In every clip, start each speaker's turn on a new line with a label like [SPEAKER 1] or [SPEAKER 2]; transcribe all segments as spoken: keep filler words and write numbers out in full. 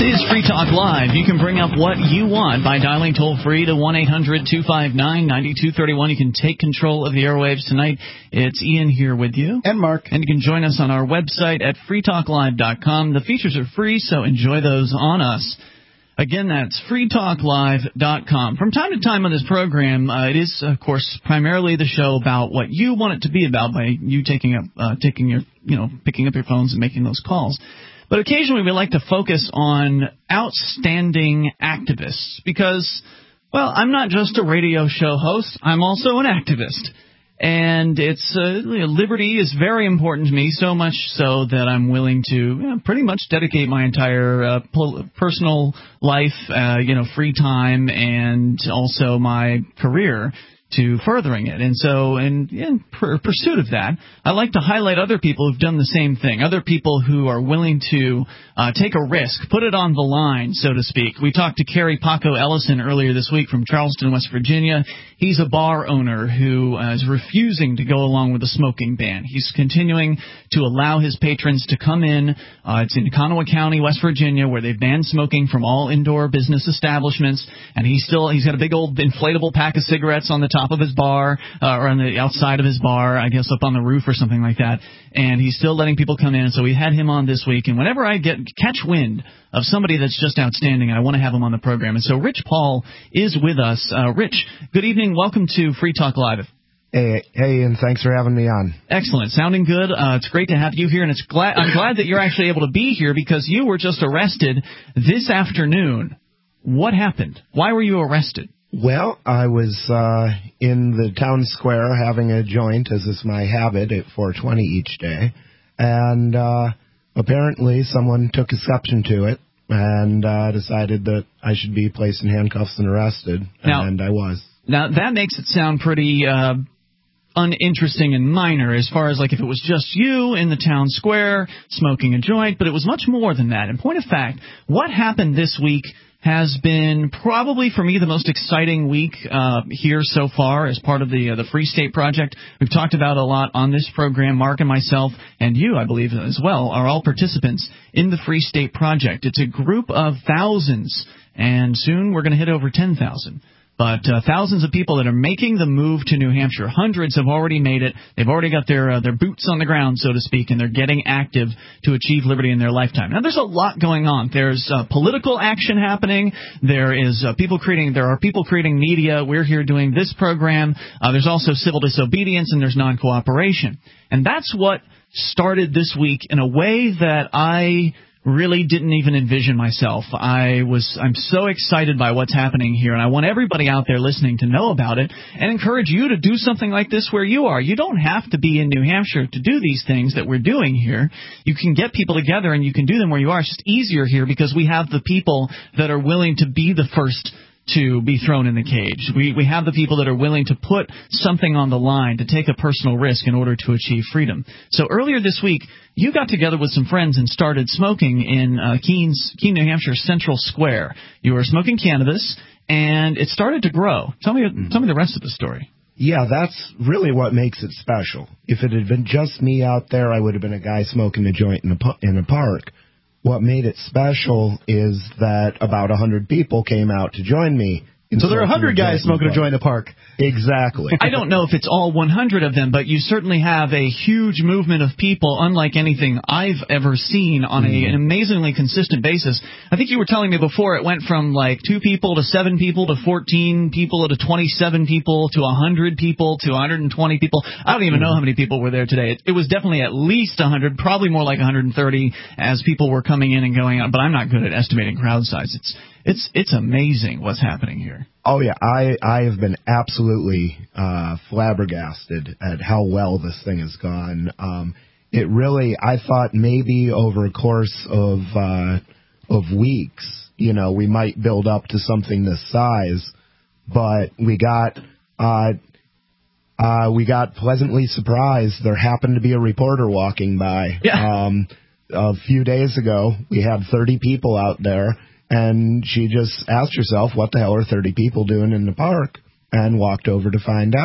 [SPEAKER 1] is Free Talk Live. You can bring up what you want by dialing toll-free to one eight hundred two five nine nine two three one. You can take control of the airwaves tonight. It's Ian here with you.
[SPEAKER 2] And Mark.
[SPEAKER 1] And you can join us on our website at free talk live dot com. The features are free, so enjoy those on us. Again, that's free talk live dot com. From time to time on this program, uh, it is, of course, primarily the show about what you want it to be about by you taking up, uh, taking your, you know, picking up your phones and making those calls. But occasionally we like to focus on outstanding activists because, well, I'm not just a radio show host. I'm also an activist. And it's uh, liberty is very important to me, so much so that I'm willing to you know, pretty much dedicate my entire uh, pol- personal life, uh, you know, free time, and also my career to furthering it. And so in, in pr- pursuit of that, I like to highlight other people who've done the same thing, other people who are willing to uh, take a risk, put it on the line, so to speak. We talked to Kerry Paco Ellison earlier this week from Charleston, West Virginia. He's a bar owner who uh, is refusing to go along with the smoking ban. He's continuing to allow his patrons to come in. Uh, it's in Kanawha County, West Virginia, where they've banned smoking from all indoor business establishments. And he's still he's got a big old inflatable pack of cigarettes on the top of his bar, uh, or on the outside of his bar, I guess up on the roof or something like that. And he's still letting people come in. So we had him on this week. And whenever I get catch wind of somebody that's just outstanding, I want to have him on the program. And so Rich Paul is with us. Uh, Rich, good evening. Welcome to Free Talk Live.
[SPEAKER 3] Hey, hey, and thanks for having me on.
[SPEAKER 1] Excellent. Sounding good. Uh, it's great to have you here, and it's glad I'm glad that you're actually able to be here because you were just arrested this afternoon. What happened? Why were you arrested?
[SPEAKER 3] Well, I was uh, in the town square having a joint, as is my habit, at four twenty each day, and uh, apparently someone took exception to it and uh, decided that I should be placed in handcuffs and arrested,
[SPEAKER 1] now,
[SPEAKER 3] and I was.
[SPEAKER 1] Now, that makes it sound pretty uh, uninteresting and minor as far as like if it was just you in the town square smoking a joint, but it was much more than that. In point of fact, what happened this week has been probably for me the most exciting week uh, here so far as part of the uh, the Free State Project. We've talked about a lot on this program. Mark and myself and you, I believe as well, are all participants in the Free State Project. It's a group of thousands, and soon we're going to hit over ten thousand. But uh, thousands of people that are making the move to New Hampshire. Hundreds have already made it. They've already got their uh, their boots on the ground, so to speak, and they're getting active to achieve liberty in their lifetime. Now, there's a lot going on. There's uh, political action happening. There is uh, people creating. There are people creating media. We're here doing this program. Uh, there's also civil disobedience, and there's non-cooperation. And that's what started this week in a way that I really didn't even envision myself. I was, I'm so excited by what's happening here, and I want everybody out there listening to know about it and encourage you to do something like this where you are. You don't have to be in New Hampshire to do these things that we're doing here. You can get people together and you can do them where you are. It's just easier here because we have the people that are willing to be the first to be thrown in the cage. We we have the people that are willing to put something on the line, to take a personal risk in order to achieve freedom. So earlier this week, you got together with some friends and started smoking in uh, Keene, Keene, New Hampshire Central Square. You were smoking cannabis, and it started to grow. Tell me, mm-hmm. tell me the rest of the story.
[SPEAKER 3] Yeah, that's really what makes it special. If it had been just me out there, I would have been a guy smoking a joint in a, in a park. What made it special is that about one hundred people came out to join me.
[SPEAKER 2] So there are one hundred guys smoking a joint in a park.
[SPEAKER 3] Exactly.
[SPEAKER 1] I don't know if it's all one hundred of them, but you certainly have a huge movement of people, unlike anything I've ever seen on a, an amazingly consistent basis. I think you were telling me before it went from like two people to seven people to fourteen people to twenty-seven people to one hundred people to one hundred twenty people. I don't even know how many people were there today. It, it was definitely at least one hundred, probably more like one hundred thirty as people were coming in and going out, but I'm not good at estimating crowd size. It's It's it's amazing what's happening here.
[SPEAKER 3] Oh, yeah. I, I have been absolutely uh, flabbergasted at how well this thing has gone. Um, it really, I thought maybe over a course of uh, of weeks, you know, we might build up to something this size, but we got uh, uh, we got pleasantly surprised. There happened to be a reporter walking by.
[SPEAKER 1] Yeah.
[SPEAKER 3] Um, a few days ago, we had thirty people out there. And she just asked herself, what the hell are thirty people doing in the park? And walked over to find out.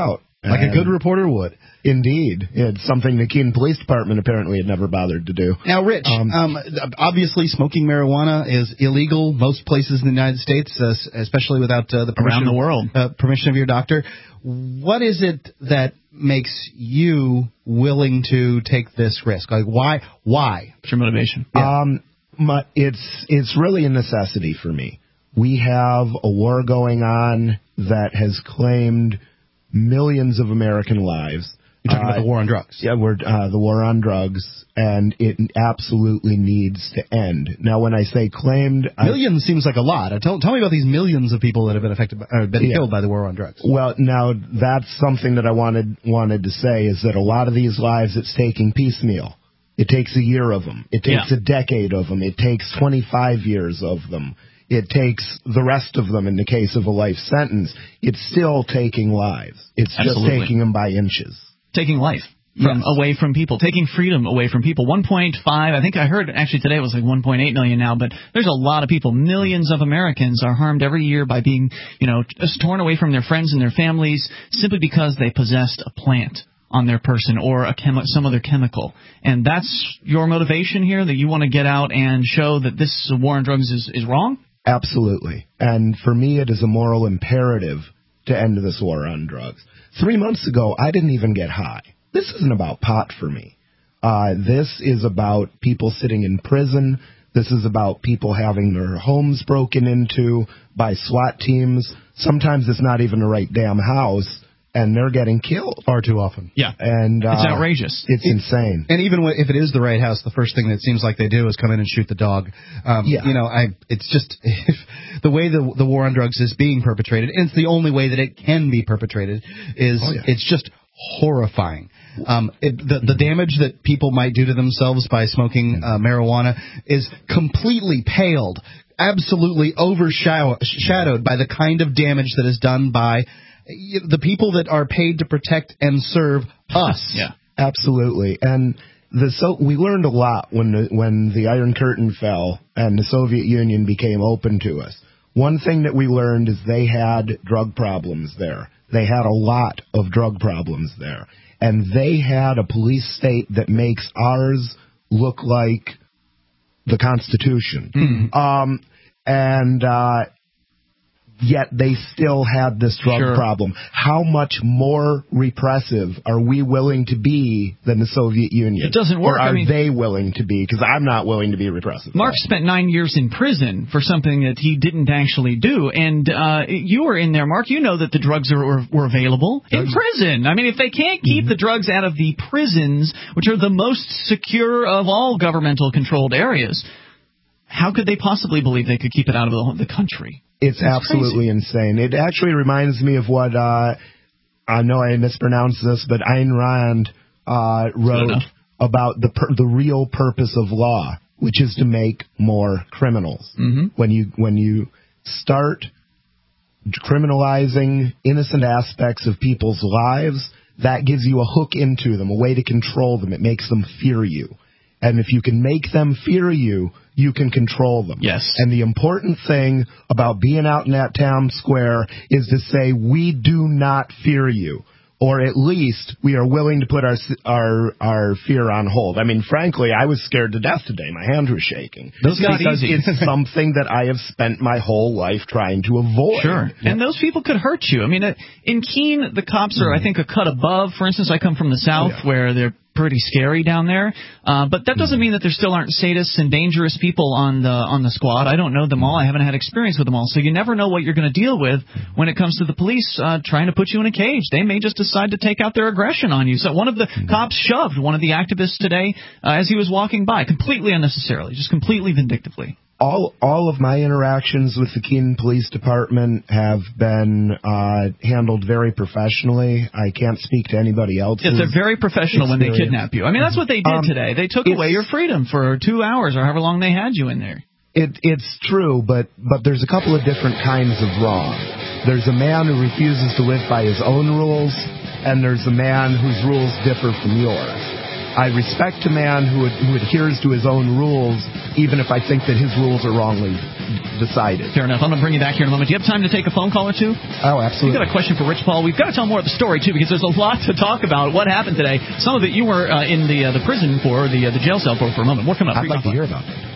[SPEAKER 2] Like a good reporter would.
[SPEAKER 3] Indeed. It's something the Keene Police Department apparently had never bothered to do.
[SPEAKER 2] Now, Rich, um, um, obviously smoking marijuana is illegal most places in the United States, uh, especially without uh, the permission,
[SPEAKER 1] around the world.
[SPEAKER 2] Uh, permission of your doctor. What is it that makes you willing to take this risk? Like, why? Why?
[SPEAKER 1] What's your motivation?
[SPEAKER 3] Yeah. Um, my, it's it's really a necessity for me. We have a war going on that has claimed millions of American lives.
[SPEAKER 2] You're talking uh, about the war on drugs.
[SPEAKER 3] Yeah, we're uh, the war on drugs, and it absolutely needs to end. Now, when I say claimed,
[SPEAKER 2] millions I, seems like a lot. Tell, tell me about these millions of people that have been affected, by, or been yeah. killed by the war on drugs.
[SPEAKER 3] Well, now that's something that I wanted wanted to say is that a lot of these lives it's taking piecemeal. It takes a year of them. It takes yeah. a decade of them. It takes twenty-five years of them. It takes the rest of them in the case of a life sentence. It's still taking lives. It's
[SPEAKER 1] Absolutely.
[SPEAKER 3] just taking them by inches.
[SPEAKER 1] Taking life from yes. away from people, taking freedom away from people. one point five, I think I heard actually today it was like one point eight million now, but there's a lot of people. Millions of Americans are harmed every year by being, you know, torn away from their friends and their families simply because they possessed a plant on their person or a chemi- some other chemical. And that's your motivation here, that you want to get out and show that this war on drugs is, is wrong?
[SPEAKER 3] Absolutely. And for me, it is a moral imperative to end this war on drugs. Three months ago, I didn't even get high. This isn't about pot for me. Uh, this is about people sitting in prison. This is about people having their homes broken into by SWAT teams. Sometimes it's not even the right damn house, and they're getting killed.
[SPEAKER 2] Far too often.
[SPEAKER 1] Yeah.
[SPEAKER 3] And uh,
[SPEAKER 1] it's outrageous.
[SPEAKER 3] It's it, insane.
[SPEAKER 2] And even if it is the right house, the first thing that seems like they do is come in and shoot the dog. Um,
[SPEAKER 3] yeah.
[SPEAKER 2] You know, I. It's just if the way the the war on drugs is being perpetrated, and it's the only way that it can be perpetrated, is oh, yeah. it's just horrifying. Um, it, the, the damage that people might do to themselves by smoking uh, marijuana is completely paled, absolutely overshadowed by the kind of damage that is done by the people that are paid to protect and serve us.
[SPEAKER 1] Yeah,
[SPEAKER 3] absolutely. And the so we learned a lot when the, when the Iron Curtain fell and the Soviet Union became open to us. One thing that we learned is they had drug problems there. They had a lot of drug problems there. And they had a police state that makes ours look like the Constitution.
[SPEAKER 1] Mm-hmm.
[SPEAKER 3] Um, and uh, yet they still had this drug
[SPEAKER 1] sure.
[SPEAKER 3] problem. How much more repressive are we willing to be than the Soviet Union?
[SPEAKER 1] It doesn't work.
[SPEAKER 3] Or are
[SPEAKER 1] I mean,
[SPEAKER 3] they willing to be? Because I'm not willing to be repressive.
[SPEAKER 1] Mark spent nine years in prison for something that he didn't actually do. And uh, you were in there, Mark. You know that the drugs are, were, were available in prison. I mean, if they can't keep mm-hmm. the drugs out of the prisons, which are the most secure of all governmental-controlled areas, how could they possibly believe they could keep it out of the, the country?
[SPEAKER 3] It's
[SPEAKER 1] That's
[SPEAKER 3] absolutely
[SPEAKER 1] crazy.
[SPEAKER 3] insane. It actually reminds me of what, uh, I know I mispronounced this, but Ayn Rand uh, wrote about the per- the real purpose of law, which is to make more criminals.
[SPEAKER 1] Mm-hmm.
[SPEAKER 3] When you when you start criminalizing innocent aspects of people's lives, that gives you a hook into them, a way to control them. It makes them fear you. And if you can make them fear you, you can control them.
[SPEAKER 1] Yes.
[SPEAKER 3] And the important thing about being out in that town square is to say, we do not fear you. Or at least we are willing to put our our our fear on hold. I mean, frankly, I was scared to death today. My hand was shaking.
[SPEAKER 1] Those guys,
[SPEAKER 3] because it's something that I have spent my whole life trying to avoid.
[SPEAKER 1] Sure. Yeah. And those people could hurt you. I mean, in Keene, the cops are, mm-hmm. I think, a cut above. For instance, I come from the South oh, yeah. where they're pretty scary down there, uh, but that doesn't mean that there still aren't sadists and dangerous people on the on the squad. I don't know them all. I haven't had experience with them all, so you never know what you're going to deal with when it comes to the police uh, trying to put you in a cage. They may just decide to take out their aggression on you. So one of the cops shoved one of the activists today uh, as he was walking by, completely unnecessarily, just completely vindictively.
[SPEAKER 3] All all of my interactions with the Keene Police Department have been uh, handled very professionally. I can't speak to anybody else.
[SPEAKER 1] Yes, they're very professional when they kidnap you. I mean, that's what they did um, today. They took away your freedom for two hours or however long they had you in there.
[SPEAKER 3] It, it's true, but, but there's a couple of different kinds of wrong. There's a man who refuses to live by his own rules, and there's a man whose rules differ from yours. I respect a man who, who adheres to his own rules, even if I think that his rules are wrongly decided.
[SPEAKER 1] Fair enough. I'm going to bring you back here in a moment. Do you have time to take a phone call or two?
[SPEAKER 3] Oh, absolutely.
[SPEAKER 1] We've got a question for Rich Paul. We've got to tell more of the story, too, because there's a lot to talk about. What happened today? Some of it you were uh, in the uh, the prison for, the uh, the jail cell for for a moment. More coming up.
[SPEAKER 3] I'd like to hear about it.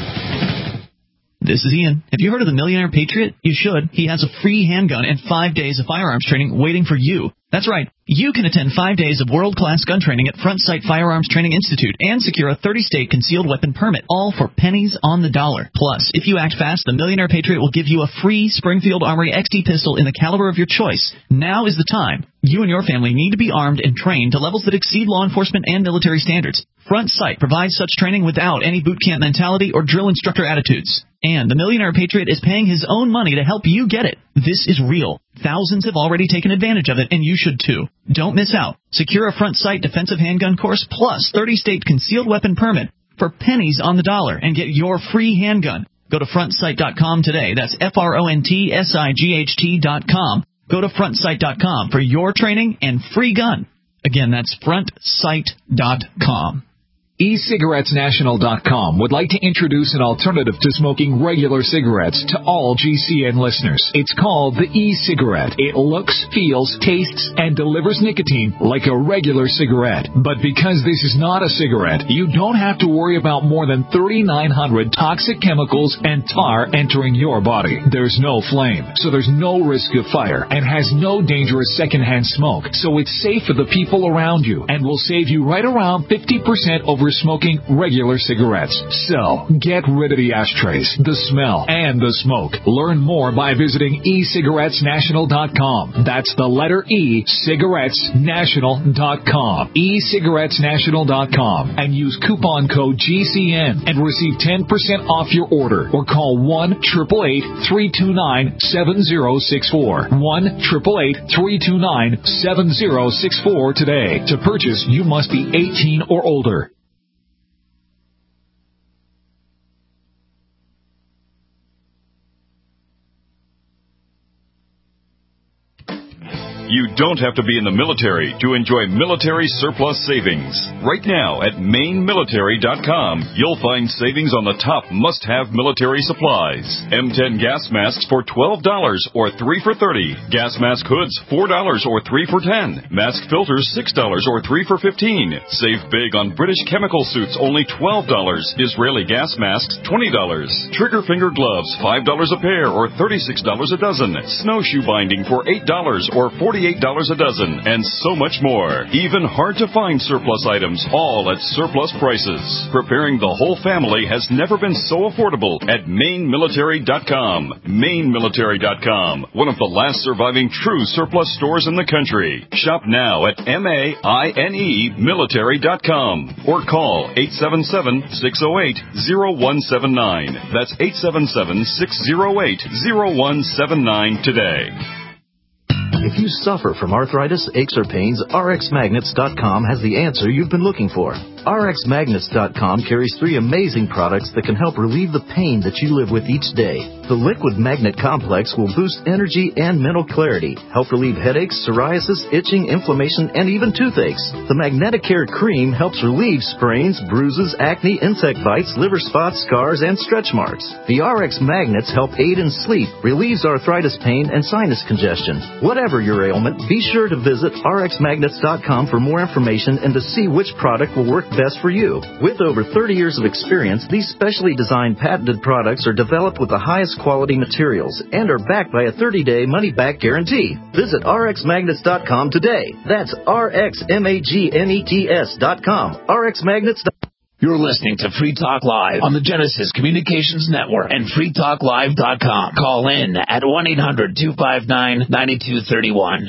[SPEAKER 1] This is Ian. Have you heard of the Millionaire Patriot? You should. He has a free handgun and five days of firearms training waiting for you. That's right. You can attend five days of world-class gun training at Front Sight Firearms Training Institute and secure a thirty-state concealed weapon permit, all for pennies on the dollar. Plus, if you act fast, the Millionaire Patriot will give you a free Springfield Armory X T pistol in the caliber of your choice. Now is the time. You and your family need to be armed and trained to levels that exceed law enforcement and military standards. Front Sight provides such training without any boot camp mentality or drill instructor attitudes. And the Millionaire Patriot is paying his own money to help you get it. This is real. Thousands have already taken advantage of it, and you should too. Don't miss out. Secure a Front Sight defensive handgun course plus thirty-state concealed weapon permit for pennies on the dollar and get your free handgun. Go to front sight dot com today. That's F R O N T S I G H T dot com. Go to front sight dot com for your training and free gun. Again, that's front sight dot com.
[SPEAKER 4] e cigarettes national dot com would like to introduce an alternative to smoking regular cigarettes to all G C N listeners. It's called the e-cigarette. It looks, feels, tastes, and delivers nicotine like a regular cigarette. But because this is not a cigarette, you don't have to worry about more than thirty-nine hundred toxic chemicals and tar entering your body. There's no flame, so there's no risk of fire, and has no dangerous secondhand smoke, so it's safe for the people around you and will save you right around fifty percent over smoking regular cigarettes. So, get rid of the ashtrays, the smell, and the smoke. Learn more by visiting e cigarettes national dot com. That's the letter E, cigarettes national dot com. e cigarettes national dot com. And use coupon code G C N and receive ten percent off your order. Or call one eight eight eight, three two nine, seven zero six four. one eight eight eight, three two nine, seven zero six four today. To purchase, you must be eighteen or older.
[SPEAKER 5] You don't have to be in the military to enjoy military surplus savings. Right now at maine military dot com, you'll find savings on the top must-have military supplies. M ten gas masks for twelve dollars or three for thirty dollars. Gas mask hoods four dollars or three for ten dollars. Mask filters six dollars or three for fifteen dollars. Save big on British chemical suits, only twelve dollars. Israeli gas masks, twenty dollars. Trigger finger gloves, five dollars a pair or thirty-six dollars a dozen. Snowshoe binding for eight dollars or forty-eight dollars a dozen, and so much more. Even hard-to-find surplus items, all at surplus prices. Preparing the whole family has never been so affordable at maine military dot com. maine military dot com, one of the last surviving true surplus stores in the country. Shop now at M A I N E military dot com or call eight seven seven, six oh eight, oh one seven nine. That's eight seven seven, six oh eight, oh one seven nine today.
[SPEAKER 6] If you suffer from arthritis, aches, or pains, R X Magnets dot com has the answer you've been looking for. R X Magnets dot com carries three amazing products that can help relieve the pain that you live with each day. The Liquid Magnet Complex will boost energy and mental clarity, help relieve headaches, psoriasis, itching, inflammation, and even toothaches. The Magneticare Cream helps relieve sprains, bruises, acne, insect bites, liver spots, scars, and stretch marks. The R X Magnets help aid in sleep, relieves arthritis pain, and sinus congestion. Whatever your ailment, be sure to visit R X Magnets dot com for more information and to see which product will work best for you. With over thirty years of experience, these specially designed patented products are developed with the highest quality materials and are backed by a thirty-day money-back guarantee. Visit R X Magnets dot com today. That's R X M A G N E T S dot com. R X Magnets dot com.
[SPEAKER 7] You're listening to Free Talk Live on the Genesis Communications Network and free talk live dot com. Call in at one eight hundred, two five nine, nine two three one.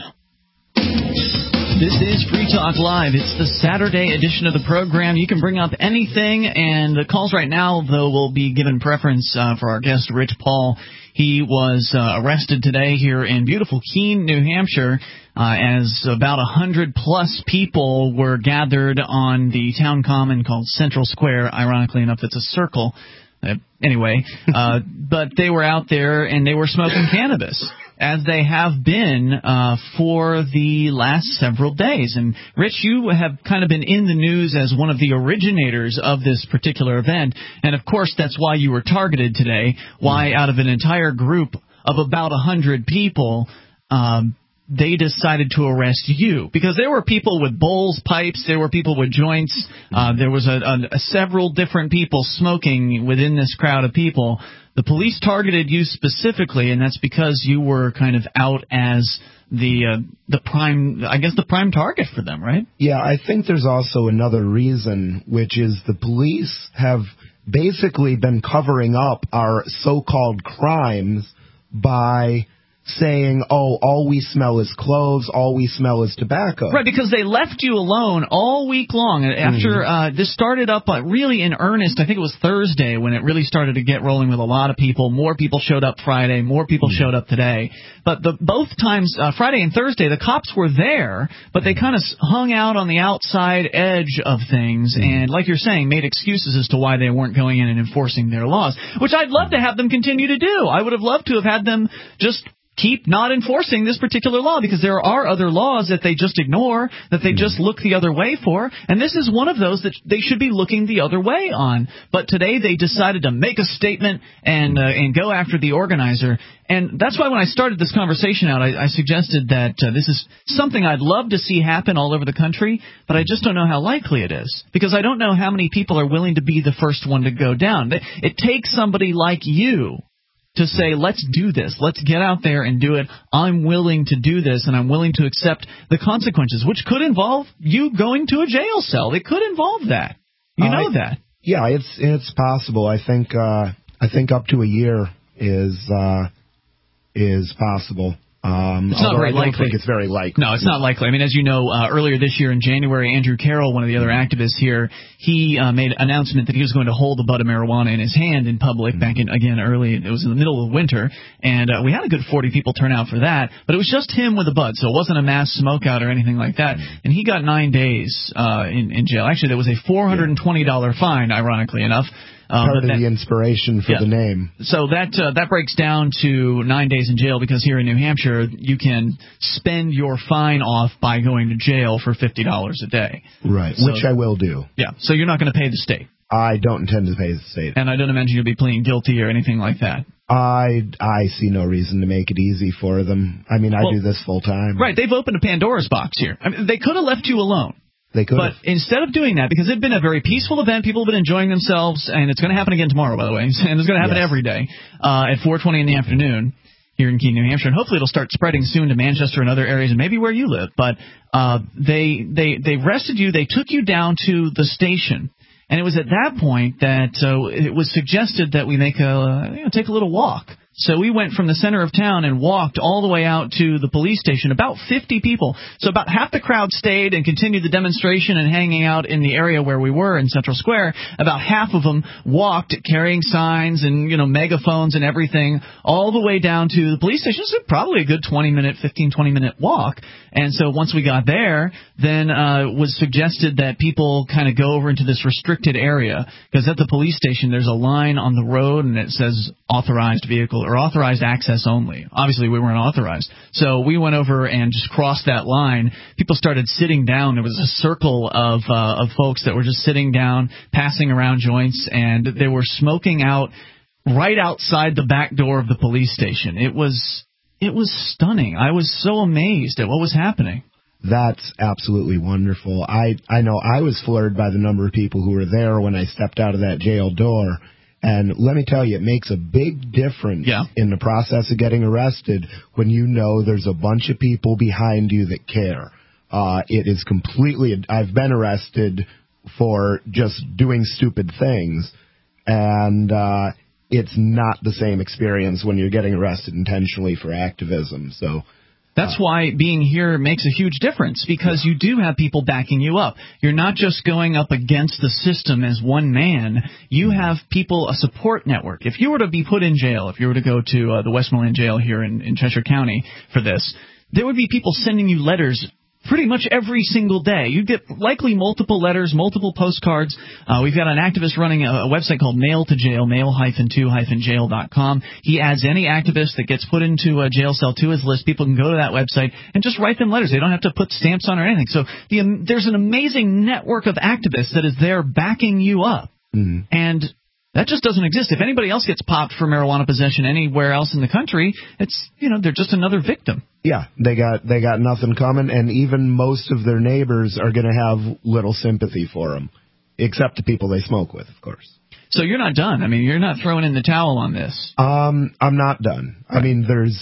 [SPEAKER 1] This is Free Talk Live. It's the Saturday edition of the program. You can bring up anything, and the calls right now, though, will be given preference uh, for our guest, Rich Paul. He was uh, arrested today here in beautiful Keene, New Hampshire, uh, as about one hundred plus people were gathered on the town common called Central Square. Ironically enough, it's a circle. Uh, anyway, uh, but they were out there, and they were smoking cannabis. as they have been uh, for the last several days. And, Rich, you have kind of been in the news as one of the originators of this particular event. And, of course, that's why you were targeted today, why out of an entire group of about one hundred people, um, they decided to arrest you. Because there were people with bowls, pipes, there were people with joints, uh, there was a, a, a several different people smoking within this crowd of people. The police targeted you specifically, and that's because you were kind of out as the uh, the prime, I guess the prime target for them, right?
[SPEAKER 3] Yeah, I think there's also another reason, which is the police have basically been covering up our so-called crimes by saying, oh, all we smell is cloves, all we smell is tobacco.
[SPEAKER 1] Right, because they left you alone all week long. After mm-hmm. uh, this started up uh, really in earnest, I think it was Thursday when it really started to get rolling with a lot of people. More people showed up Friday, more people mm-hmm. showed up today. But the, both times, uh, Friday and Thursday, the cops were there, but they kind of hung out on the outside edge of things mm-hmm. and, like you're saying, made excuses as to why they weren't going in and enforcing their laws, which I'd love to have them continue to do. I would have loved to have had them just keep not enforcing this particular law, because there are other laws that they just ignore, that they just look the other way for, and this is one of those that they should be looking the other way on. But today they decided to make a statement and uh, and go after the organizer, and that's why when I started this conversation out, I, I suggested that uh, this is something I'd love to see happen all over the country, but I just don't know how likely it is, because I don't know how many people are willing to be the first one to go down. It takes somebody like you to say, let's do this. Let's get out there and do it. I'm willing to do this, and I'm willing to accept the consequences, which could involve you going to a jail cell. It could involve that. You know uh, that.
[SPEAKER 3] Yeah, it's it's possible. I think uh, I think up to a year is uh, is possible. Um,
[SPEAKER 1] it's not very
[SPEAKER 3] I don't
[SPEAKER 1] likely.
[SPEAKER 3] think it's very likely.
[SPEAKER 1] No, it's not likely. I mean, as you know, uh, earlier this year in January, Andrew Carroll, one of the other activists here, he uh, made an announcement that he was going to hold a bud of marijuana in his hand in public back in, again, early. It was in the middle of the winter, and uh, we had a good forty people turn out for that, but it was just him with a bud, so it wasn't a mass smoke out or anything like that, and he got nine days uh, in, in jail. Actually, there was a four hundred twenty dollars fine, ironically enough.
[SPEAKER 3] Um, Part of that, the inspiration for
[SPEAKER 1] yeah.
[SPEAKER 3] the name.
[SPEAKER 1] So that uh, that breaks down to nine days in jail, because here in New Hampshire, you can spend your fine off by going to jail for fifty dollars a day.
[SPEAKER 3] Right,
[SPEAKER 1] so,
[SPEAKER 3] which I will do.
[SPEAKER 1] Yeah, so you're not going to pay the state.
[SPEAKER 3] I don't intend to pay the state.
[SPEAKER 1] And I don't imagine you'll be pleading guilty or anything like that.
[SPEAKER 3] I I see no reason to make it easy for them. I mean, I
[SPEAKER 1] well,
[SPEAKER 3] do this full time.
[SPEAKER 1] Right, they've opened a Pandora's box here. I mean, they could have left you alone.
[SPEAKER 3] They could.
[SPEAKER 1] But instead of doing that, because it had been a very peaceful event, people have been enjoying themselves, and it's going to happen again tomorrow, by the way, and it's going to happen yes. every day uh, at four twenty in the afternoon here in Keene, New Hampshire, and hopefully it'll start spreading soon to Manchester and other areas, and maybe where you live. But uh, they they they arrested you. They took you down to the station, and it was at that point that uh, it was suggested that we make a you know, take a little walk. So we went from the center of town and walked all the way out to the police station, about fifty people. So about half the crowd stayed and continued the demonstration and hanging out in the area where we were in Central Square. About half of them walked carrying signs and, you know, megaphones and everything all the way down to the police station. It was probably a good twenty minute, fifteen, twenty minute walk. And so once we got there, then uh, it was suggested that people kind of go over into this restricted area, because at the police station there's a line on the road and it says authorized vehicle or authorized access only. Obviously, we weren't authorized. So we went over and just crossed that line. People started sitting down. There was a circle of uh, of folks that were just sitting down, passing around joints, and they were smoking out right outside the back door of the police station. It was it was stunning. I was so amazed at what was happening.
[SPEAKER 3] That's absolutely wonderful. I, I know I was floored by the number of people who were there when I stepped out of that jail door. And let me tell you, it makes a big difference
[SPEAKER 1] yeah.
[SPEAKER 3] in the process of getting arrested when you know there's a bunch of people behind you that care. Uh, it is completely – I've been arrested for just doing stupid things, and uh, it's not the same experience when you're getting arrested intentionally for activism. So –
[SPEAKER 1] That's why being here makes a huge difference, because you do have people backing you up. You're not just going up against the system as one man. You have people, a support network. If you were to be put in jail, if you were to go to uh, the Westmoreland jail here in, in Cheshire County for this, there would be people sending you letters pretty much every single day. You get likely multiple letters, multiple postcards. Uh, we've got an activist running a, a website called Mail to Jail, mail two jail dot com. He adds any activist that gets put into a jail cell to his list. People can go to that website and just write them letters. They don't have to put stamps on or anything. So the, um, there's an amazing network of activists that is there backing you up. Mm-hmm. And that just doesn't exist. If anybody else gets popped for marijuana possession anywhere else in the country, it's, you know, they're just another victim.
[SPEAKER 3] Yeah, they got they got nothing coming, and even most of their neighbors are going to have little sympathy for them, except the people they smoke with, of course.
[SPEAKER 1] So you're not done. I mean, you're not throwing in the towel on this.
[SPEAKER 3] Um, I'm not done. Right. I mean, there's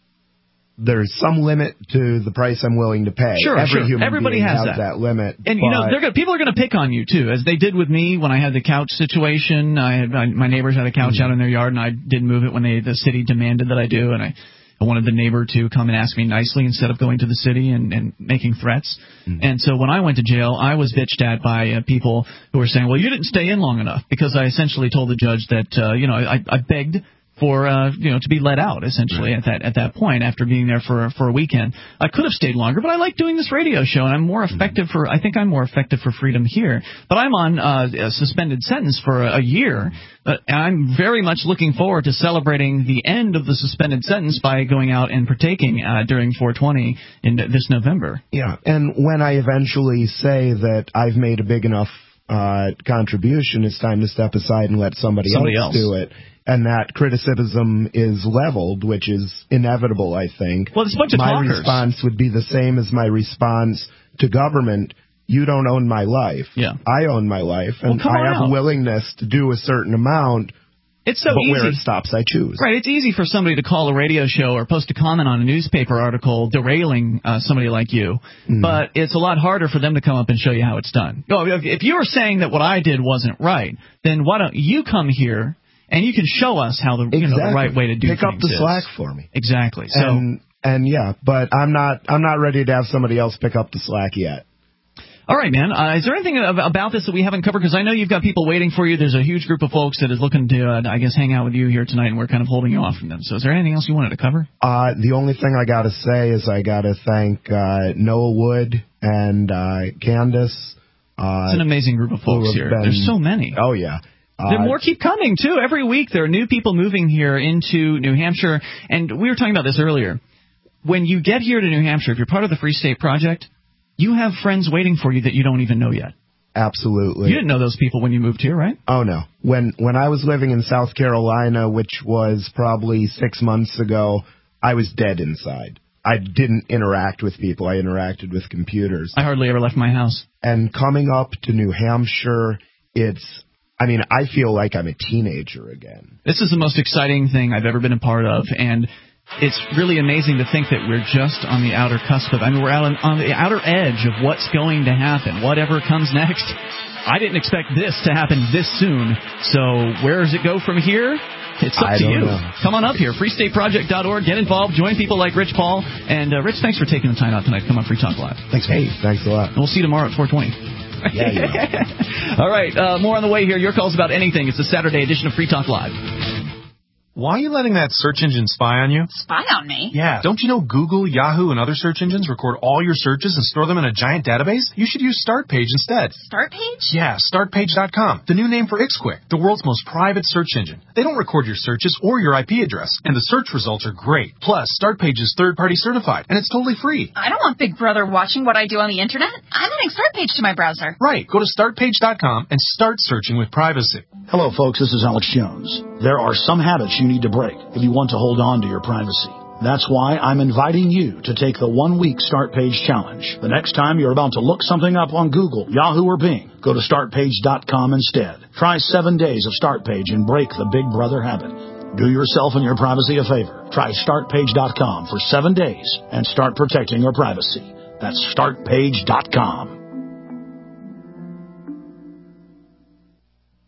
[SPEAKER 3] there's some limit to the price I'm willing to pay.
[SPEAKER 1] Sure,
[SPEAKER 3] Every
[SPEAKER 1] sure.
[SPEAKER 3] human
[SPEAKER 1] Everybody
[SPEAKER 3] being
[SPEAKER 1] has
[SPEAKER 3] has
[SPEAKER 1] that.
[SPEAKER 3] that limit.
[SPEAKER 1] And, you know, they're gonna, people are going to pick on you, too, as they did with me when I had the couch situation. I had I, my neighbors had a couch mm-hmm. out in their yard, and I didn't move it when they the city demanded that I do, and I, I wanted the neighbor to come and ask me nicely instead of going to the city and, and making threats. Mm-hmm. And so when I went to jail, I was bitched at by uh, people who were saying, well, you didn't stay in long enough, because I essentially told the judge that, uh, you know, I, I begged for uh, you know to be let out essentially at that at that point after being there for for a weekend. I could have stayed longer, but I like doing this radio show, and I'm more effective for I think I'm more effective for freedom here. But I'm on uh, a suspended sentence for a, a year. But I'm very much looking forward to celebrating the end of the suspended sentence by going out and partaking uh, during four twenty in this November.
[SPEAKER 3] Yeah, and when I eventually say that I've made a big enough uh, contribution, it's time to step aside and let somebody,
[SPEAKER 1] somebody
[SPEAKER 3] else,
[SPEAKER 1] else
[SPEAKER 3] do it. And that criticism is leveled, which is inevitable, I think.
[SPEAKER 1] Well, it's a bunch of
[SPEAKER 3] my
[SPEAKER 1] talkers.
[SPEAKER 3] My response would be the same as my response to government. You don't own my life.
[SPEAKER 1] Yeah.
[SPEAKER 3] I own my life, and
[SPEAKER 1] well,
[SPEAKER 3] I have
[SPEAKER 1] out.
[SPEAKER 3] a willingness to do a certain amount.
[SPEAKER 1] It's so
[SPEAKER 3] but
[SPEAKER 1] easy.
[SPEAKER 3] where it stops, I choose.
[SPEAKER 1] Right. It's easy for somebody to call a radio show or post a comment on a newspaper article derailing uh, somebody like you, mm. but it's a lot harder for them to come up and show you how it's done. If you were saying that what I did wasn't right, then why don't you come here and you can show us how the
[SPEAKER 3] exactly.
[SPEAKER 1] you know the right way to do
[SPEAKER 3] Pick
[SPEAKER 1] things
[SPEAKER 3] up the
[SPEAKER 1] is.
[SPEAKER 3] slack for me.
[SPEAKER 1] Exactly. So
[SPEAKER 3] and, and yeah, but I'm not I'm not ready to have somebody else pick up the slack yet.
[SPEAKER 1] All right, man. Uh, is there anything about this that we haven't covered? Because I know you've got people waiting for you. There's a huge group of folks that is looking to, uh, I guess, hang out with you here tonight, and we're kind of holding you off from them. So is there anything else you wanted to cover?
[SPEAKER 3] Uh, the only thing I got to say is I got to thank uh, Noah Wood and uh, Candace. Uh,
[SPEAKER 1] it's an amazing group of folks here. Been, There's so many.
[SPEAKER 3] Oh, yeah. Uh,
[SPEAKER 1] there more keep coming, too. Every week there are new people moving here into New Hampshire. And we were talking about this earlier. When you get here to New Hampshire, if you're part of the Free State Project, you have friends waiting for you that you don't even know yet.
[SPEAKER 3] Absolutely.
[SPEAKER 1] You didn't know those people when you moved here, right?
[SPEAKER 3] Oh, no. When when I was living in South Carolina, which was probably six months ago, I was dead inside. I didn't interact with people. I interacted with computers.
[SPEAKER 1] I hardly ever left my house.
[SPEAKER 3] And coming up to New Hampshire, it's, I mean, I feel like I'm a teenager again.
[SPEAKER 1] This is the most exciting thing I've ever been a part of, and it's really amazing to think that we're just on the outer cusp of, I mean, we're out on, on the outer edge of what's going to happen, whatever comes next. I didn't expect this to happen this soon, so where does it go from here? It's up
[SPEAKER 3] I
[SPEAKER 1] to you.
[SPEAKER 3] Know.
[SPEAKER 1] Come on up here, free state project dot org, get involved, join people like Rich Paul. And, uh, Rich, thanks for taking the time out tonight to come on Free Talk Live.
[SPEAKER 3] Thanks, Hey, thanks a lot.
[SPEAKER 1] And we'll see you tomorrow at four twenty.
[SPEAKER 3] Yeah, you will.
[SPEAKER 1] All right, uh, more on the way here. Your calls about anything. It's the Saturday edition of Free Talk Live.
[SPEAKER 8] Why are you letting that search engine spy on you?
[SPEAKER 9] Spy on me?
[SPEAKER 8] Yeah. Don't you know Google, Yahoo, and other search engines record all your searches and store them in a giant database? You should use StartPage instead.
[SPEAKER 9] StartPage?
[SPEAKER 8] Yeah, start page dot com. The new name for IxQuick, the world's most private search engine. They don't record your searches or your I P address, and the search results are great. Plus, StartPage is third-party certified, and it's totally free.
[SPEAKER 9] I don't want Big Brother watching what I do on the Internet. I'm adding StartPage to my browser.
[SPEAKER 8] Right. Go to start page dot com and start searching with privacy.
[SPEAKER 10] Hello, folks. This is Alex Jones. There are some habits you need to break if you want to hold on to your privacy. That's why I'm inviting you to take the one-week Start Page Challenge. The next time you're about to look something up on Google, Yahoo, or Bing, go to start page dot com instead. Try seven days of StartPage and break the Big Brother habit. Do yourself and your privacy a favor. Try start page dot com for seven days and start protecting your privacy. That's start page dot com.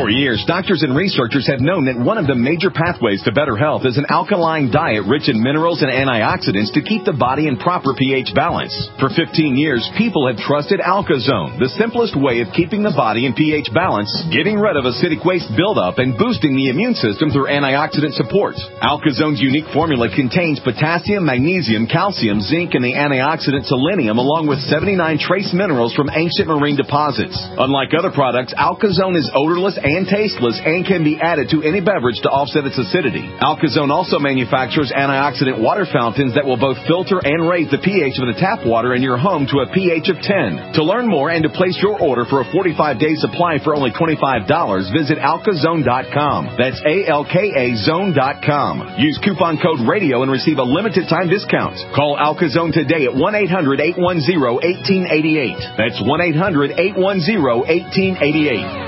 [SPEAKER 11] For years, doctors and researchers have known that one of the major pathways to better health is an alkaline diet rich in minerals and antioxidants to keep the body in proper pH balance. For fifteen years, people have trusted AlkaZone, the simplest way of keeping the body in pH balance, getting rid of acidic waste buildup, and boosting the immune system through antioxidant support. AlkaZone's unique formula contains potassium, magnesium, calcium, zinc, and the antioxidant selenium, along with seventy-nine trace minerals from ancient marine deposits. Unlike other products, AlkaZone is odorless and tasteless and can be added to any beverage to offset its acidity. AlkaZone also manufactures antioxidant water fountains that will both filter and raise the pH of the tap water in your home to a pH of ten. To learn more and to place your order for a forty-five day supply for only twenty-five dollars, visit alkazone dot com. That's A L K A zone dot com. Use coupon code RADIO and receive a limited time discount. Call AlkaZone today at one eight hundred, eight one zero, one eight eight eight. That's one eight hundred, eight one zero, one eight eight eight.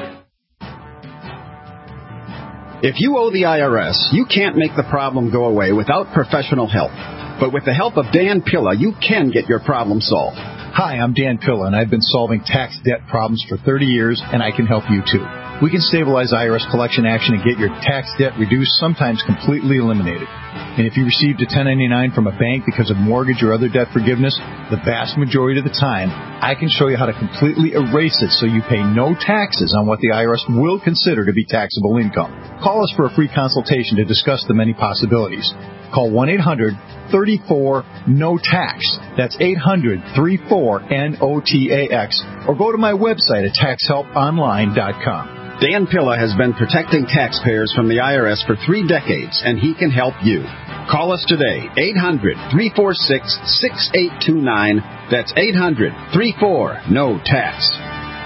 [SPEAKER 12] If you owe the I R S, you can't make the problem go away without professional help. But with the help of Dan Pilla, you can get your problem solved.
[SPEAKER 13] Hi, I'm Dan Pilla, and I've been solving tax debt problems for thirty years, and I can help you too. We can stabilize I R S collection action and get your tax debt reduced, sometimes completely eliminated. And if you received a ten ninety-nine from a bank because of mortgage or other debt forgiveness, the vast majority of the time, I can show you how to completely erase it so you pay no taxes on what the I R S will consider to be taxable income. Call us for a free consultation to discuss the many possibilities. Call one eight hundred, three four, N O T A X. That's eight hundred, three four, N O T A X. Or go to my website at tax help online dot com.
[SPEAKER 12] Dan Pilla has been protecting taxpayers from the I R S for three decades, and he can help you. Call us today, eight hundred, three four six, six eight two nine. That's eight hundred, three four, N O T A X.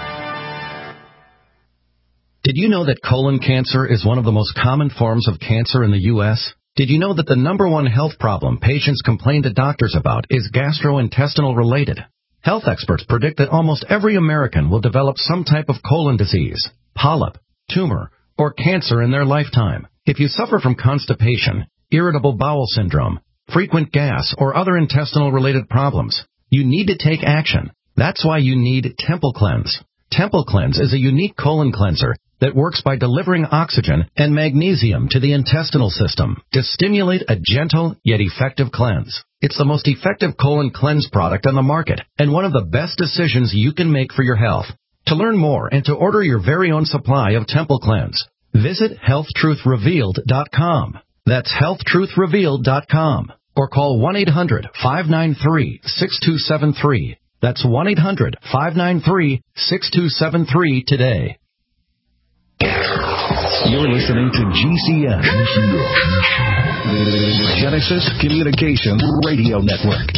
[SPEAKER 14] Did you know that colon cancer is one of the most common forms of cancer in the U S? Did you know that the number one health problem patients complain to doctors about is gastrointestinal related? Health experts predict that almost every American will develop some type of colon disease, polyp, tumor, or cancer in their lifetime. If you suffer from constipation, irritable bowel syndrome, frequent gas, or other intestinal-related problems, you need to take action. That's why you need Temple Cleanse. Temple Cleanse is a unique colon cleanser that works by delivering oxygen and magnesium to the intestinal system to stimulate a gentle yet effective cleanse. It's the most effective colon cleanse product on the market and one of the best decisions you can make for your health. To learn more and to order your very own supply of Temple Cleanse, visit health truth revealed dot com. That's health truth revealed dot com. Or call one eight hundred, five nine three, six two seven three. That's one eight hundred, five nine three, six two seven three today.
[SPEAKER 15] You're listening to G C N, the Genesis Communications Radio Network.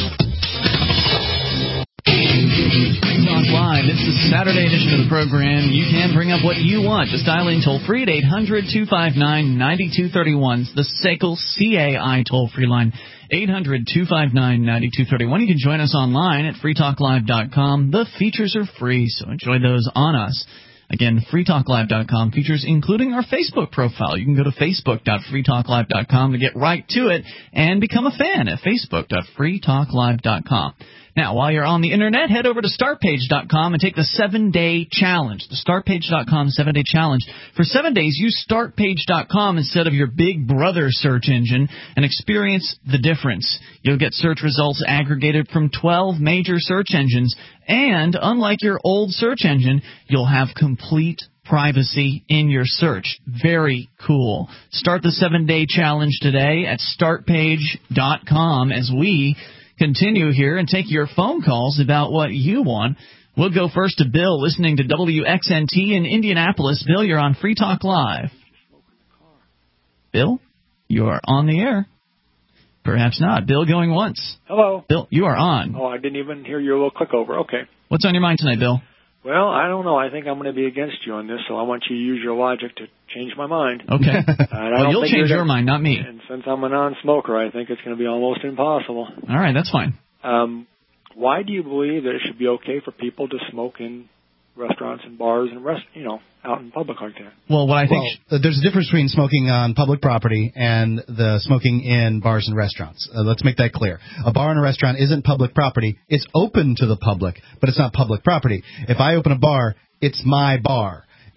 [SPEAKER 1] Talk Live. It's the Saturday edition of the program. You can bring up what you want. Just dial in toll free at eight hundred, two five nine, nine two three one. It's the S A C L C A I toll free line. eight hundred, two five nine, nine two three one. You can join us online at free talk live dot com. The features are free, so enjoy those on us. Again, free talk live dot com features including our Facebook profile. You can go to facebook dot free talk live dot com to get right to it and become a fan at facebook dot free talk live dot com. Now, while you're on the Internet, head over to start page dot com and take the seven-day challenge, the start page dot com seven-day challenge. For seven days, use start page dot com instead of your big brother search engine and experience the difference. You'll get search results aggregated from twelve major search engines, and unlike your old search engine, you'll have complete privacy in your search. Very cool. Start the seven-day challenge today at start page dot com as we continue here and take your phone calls about what you want. We'll go first to Bill, listening to W X N T in Indianapolis. Bill, you're on Free Talk Live. Bill, you are on the air. Perhaps not. Bill going once.
[SPEAKER 16] Hello.
[SPEAKER 1] Bill, you are on.
[SPEAKER 16] Oh, I didn't even hear your little click over. Okay.
[SPEAKER 1] What's on your mind tonight, Bill?
[SPEAKER 16] Well, I don't know. I think I'm going to be against you on this, so I want you to use your logic to change my mind.
[SPEAKER 1] Okay.
[SPEAKER 16] Uh,
[SPEAKER 1] well, you'll change your mind, not me.
[SPEAKER 16] And since I'm a non-smoker, I think it's going to be almost impossible.
[SPEAKER 1] All right, that's fine.
[SPEAKER 16] Um, why do you believe that it should be okay for people to smoke in restaurants and bars and rest, you know, out in public like that?
[SPEAKER 2] Well, what I think well, there's a difference between smoking on public property and the smoking in bars and restaurants. Uh, let's make that clear. A bar and a restaurant isn't public property. It's open to the public, but it's not public property. If I open a bar, it's my bar.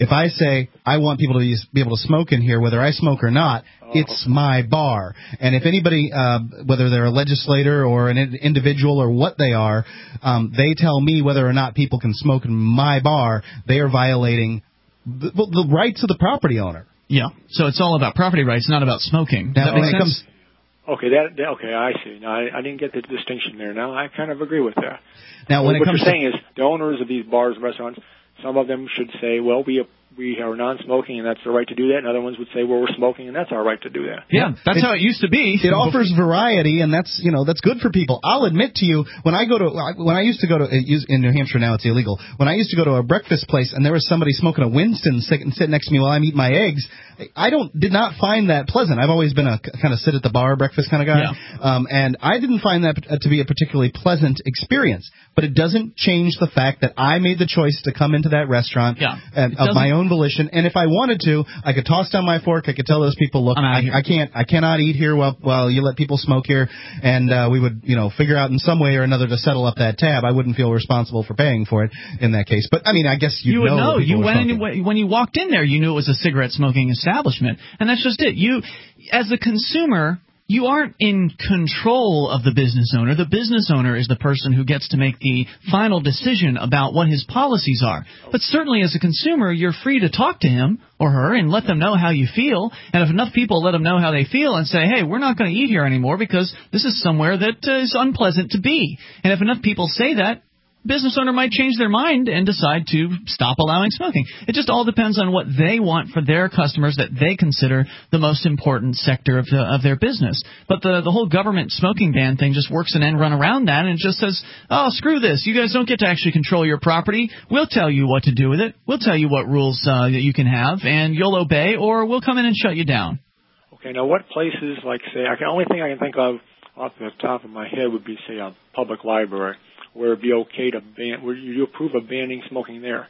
[SPEAKER 2] If I say I want people to be, be able to smoke in here, whether I smoke or not, oh. it's my bar. And if anybody, uh, whether they're a legislator or an individual or what they are, um, they tell me whether or not people can smoke in my bar, they are violating the, the rights of the property owner.
[SPEAKER 1] Yeah. So it's all about property rights, not about smoking. Does
[SPEAKER 2] now,
[SPEAKER 1] that make sense?
[SPEAKER 16] Comes, okay, that, that okay, I see. Now I, I didn't get the distinction there. Now I kind of agree with that.
[SPEAKER 2] Now, when
[SPEAKER 16] what
[SPEAKER 2] it comes
[SPEAKER 16] you're
[SPEAKER 2] to
[SPEAKER 16] saying is the owners of these bars and restaurants, some of them should say, well, we we are non-smoking and that's the right to do that, and other ones would say, well, we're smoking and that's our right to do that.
[SPEAKER 1] Yeah, that's it, how it used to be.
[SPEAKER 2] It offers variety, and that's you know that's good for people. I'll admit to you, when I go to when I used to go to in New Hampshire now it's illegal. When I used to go to a breakfast place and there was somebody smoking a Winston sitting sit next to me while I'm eating my eggs, I don't did not find that pleasant. I've always been a kind of sit at the bar breakfast kind of guy,
[SPEAKER 1] yeah.
[SPEAKER 2] um, and I didn't find that to be a particularly pleasant experience. But it doesn't change the fact that I made the choice to come into that restaurant
[SPEAKER 1] yeah.
[SPEAKER 2] and, of my own volition, and if I wanted to, I could toss down my fork. I could tell those people, look, I, I can't, I cannot eat here while while you let people smoke here, and uh, we would, you know, figure out in some way or another to settle up that tab. I wouldn't feel responsible for paying for it in that case. But I mean, I guess you'd
[SPEAKER 1] you would
[SPEAKER 2] know.
[SPEAKER 1] know. You went
[SPEAKER 2] in,
[SPEAKER 1] when you walked in there, you knew it was a cigarette smoking establishment, and that's just it. You, as a consumer, you aren't in control of the business owner. The business owner is the person who gets to make the final decision about what his policies are. But certainly as a consumer, you're free to talk to him or her and let them know how you feel. And if enough people let them know how they feel and say, hey, we're not going to eat here anymore because this is somewhere that uh, is unpleasant to be. And if enough people say that, business owner might change their mind and decide to stop allowing smoking. It just all depends on what they want for their customers that they consider the most important sector of, the, of their business. But the, the whole government smoking ban thing just works an end run around that and just says, oh, screw this. You guys don't get to actually control your property. We'll tell you what to do with it. We'll tell you what rules uh, that you can have, and you'll obey, or we'll come in and shut you down.
[SPEAKER 16] Okay, now what places, like, say, I can, only thing I can think of off the top of my head would be, say, a public library, where it'd be okay to ban, where you approve of banning smoking there?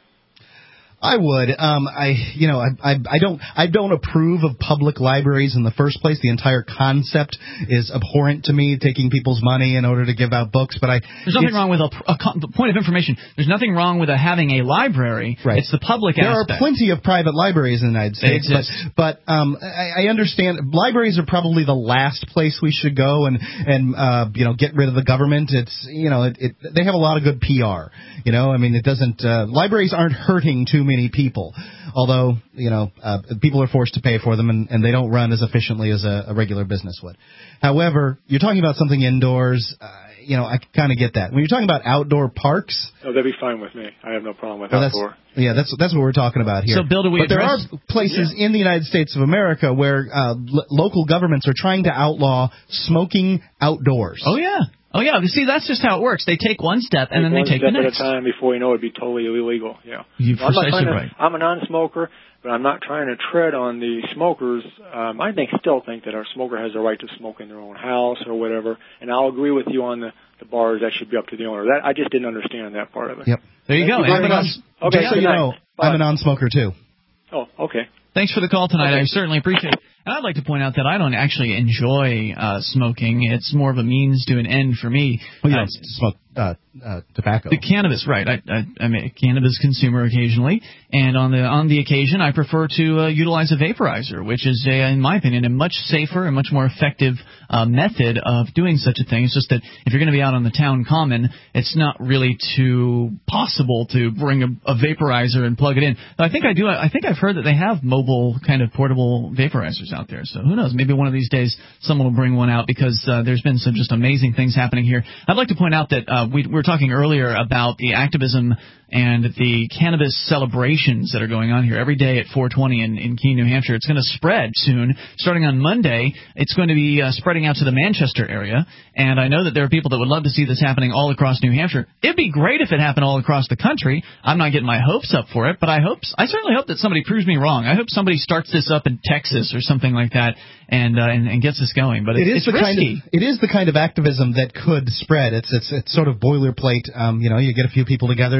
[SPEAKER 2] I would. Um, I, you know, I, I, I don't, I don't approve of public libraries in the first place. The entire concept is abhorrent to me, taking people's money in order to give out books. But I,
[SPEAKER 1] there's nothing wrong with a, a, a point of information. There's nothing wrong with a, having a library.
[SPEAKER 2] Right.
[SPEAKER 1] It's the public
[SPEAKER 2] there
[SPEAKER 1] aspect.
[SPEAKER 2] There are plenty of private libraries in the United States,
[SPEAKER 1] they exist.
[SPEAKER 2] but, but um, I, I understand libraries are probably the last place we should go and and uh, you know, get rid of the government. It's you know, it, it, they have a lot of good P R. You know, I mean, it doesn't. Uh, libraries aren't hurting too many people, although, you know, uh, people are forced to pay for them, and, and they don't run as efficiently as a, a regular business would. However, you're talking about something indoors, uh, you know, I kind of get that. When you're talking about outdoor parks...
[SPEAKER 16] Oh, that'd be fine with me. I have no problem with
[SPEAKER 2] well,
[SPEAKER 16] outdoor.
[SPEAKER 2] That's, yeah, that's that's what we're talking about here.
[SPEAKER 1] So, Bill, do we
[SPEAKER 2] but there are
[SPEAKER 1] address...
[SPEAKER 2] places
[SPEAKER 1] yeah.
[SPEAKER 2] in the United States of America where uh, l- local governments are trying to outlaw smoking outdoors.
[SPEAKER 1] Oh, yeah. Oh, yeah. You see, that's just how it works. They take one step, and
[SPEAKER 16] take
[SPEAKER 1] then they take the next.
[SPEAKER 16] One step at a time before you know it, it'd be totally illegal. Yeah.
[SPEAKER 1] You're
[SPEAKER 16] well,
[SPEAKER 1] precisely
[SPEAKER 16] I'm
[SPEAKER 1] right.
[SPEAKER 16] To, I'm a non-smoker, but I'm not trying to tread on the smokers. Um, I think, still think that our smoker has the right to smoke in their own house or whatever, and I'll agree with you on the, the bars. That should be up to the owner. That I just didn't understand that part of it.
[SPEAKER 2] Yep.
[SPEAKER 1] There you
[SPEAKER 16] Thank
[SPEAKER 1] go.
[SPEAKER 16] You very much. Okay,
[SPEAKER 2] just so you know,
[SPEAKER 16] Bye.
[SPEAKER 2] I'm a non-smoker, too.
[SPEAKER 16] Oh, okay.
[SPEAKER 1] Thanks for the call tonight.
[SPEAKER 16] Okay.
[SPEAKER 1] I certainly appreciate it. And I'd like to point out that I don't actually enjoy uh, smoking. It's more of a means to an end for me.
[SPEAKER 2] Well, you
[SPEAKER 1] uh,
[SPEAKER 2] don't smoke uh, uh, tobacco.
[SPEAKER 1] The cannabis, right. I, I, I'm a cannabis consumer occasionally, and on the on the occasion, I prefer to uh, utilize a vaporizer, which is, a, in my opinion, a much safer and much more effective uh, method of doing such a thing. It's just that if you're going to be out on the town common, it's not really too possible to bring a, a vaporizer and plug it in. I think I do. I think I've heard that they have mobile kind of portable vaporizers out there. So who knows? Maybe one of these days someone will bring one out because uh, there's been some just amazing things happening here. I'd like to point out that uh, we, we were talking earlier about the activism and the cannabis celebrations that are going on here every day at four twenty in, in Keene, New Hampshire. It's going to spread soon. Starting on Monday, it's going to be uh, spreading out to the Manchester area. And I know that there are people that would love to see this happening all across New Hampshire. It'd be great if it happened all across the country. I'm not getting my hopes up for it, but I hope I certainly hope that somebody proves me wrong. I hope somebody starts this up in Texas or something like that and uh, and, and gets this going. But it's,
[SPEAKER 2] it is
[SPEAKER 1] it's
[SPEAKER 2] the
[SPEAKER 1] risky.
[SPEAKER 2] Kind of, it is the kind of activism that could spread. It's it's it's sort of boilerplate. Um, you know, you get a few people together, they go to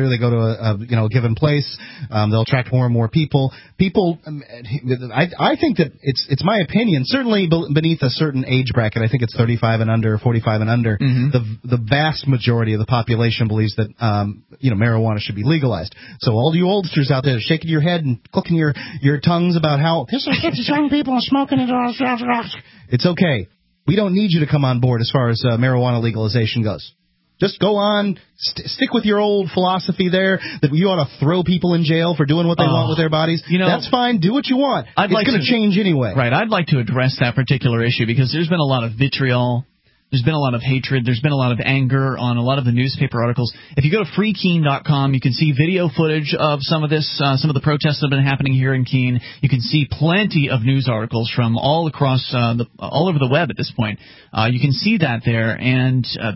[SPEAKER 2] a, a you know given place. Um, they'll attract more and more people. People, um, I I think that it's it's my opinion. Certainly beneath a certain age bracket, I think it's thirty-five and under, forty-five and under. Mm-hmm. The the vast majority of the population believes that um, you know marijuana should be legalized. So all you oldsters out there shaking your head and clicking your your tongues about how this is it's young people are smoking it. It's okay. We don't need you to come on board as far as uh, marijuana legalization goes. Just go on, st- stick with your old philosophy there that you ought to throw people in jail for doing what they oh, want with their bodies. You know, that's fine. Do what you want. I'd it's like going to change anyway.
[SPEAKER 1] Right. I'd like to address that particular issue because there's been a lot of vitriol. There's been a lot of hatred. There's been a lot of anger on a lot of the newspaper articles. If you go to free keene dot com, you can see video footage of some of this, uh, some of the protests that have been happening here in Keene. You can see plenty of news articles from all across, uh, the, all over the web at this point. Uh, you can see that there, and uh,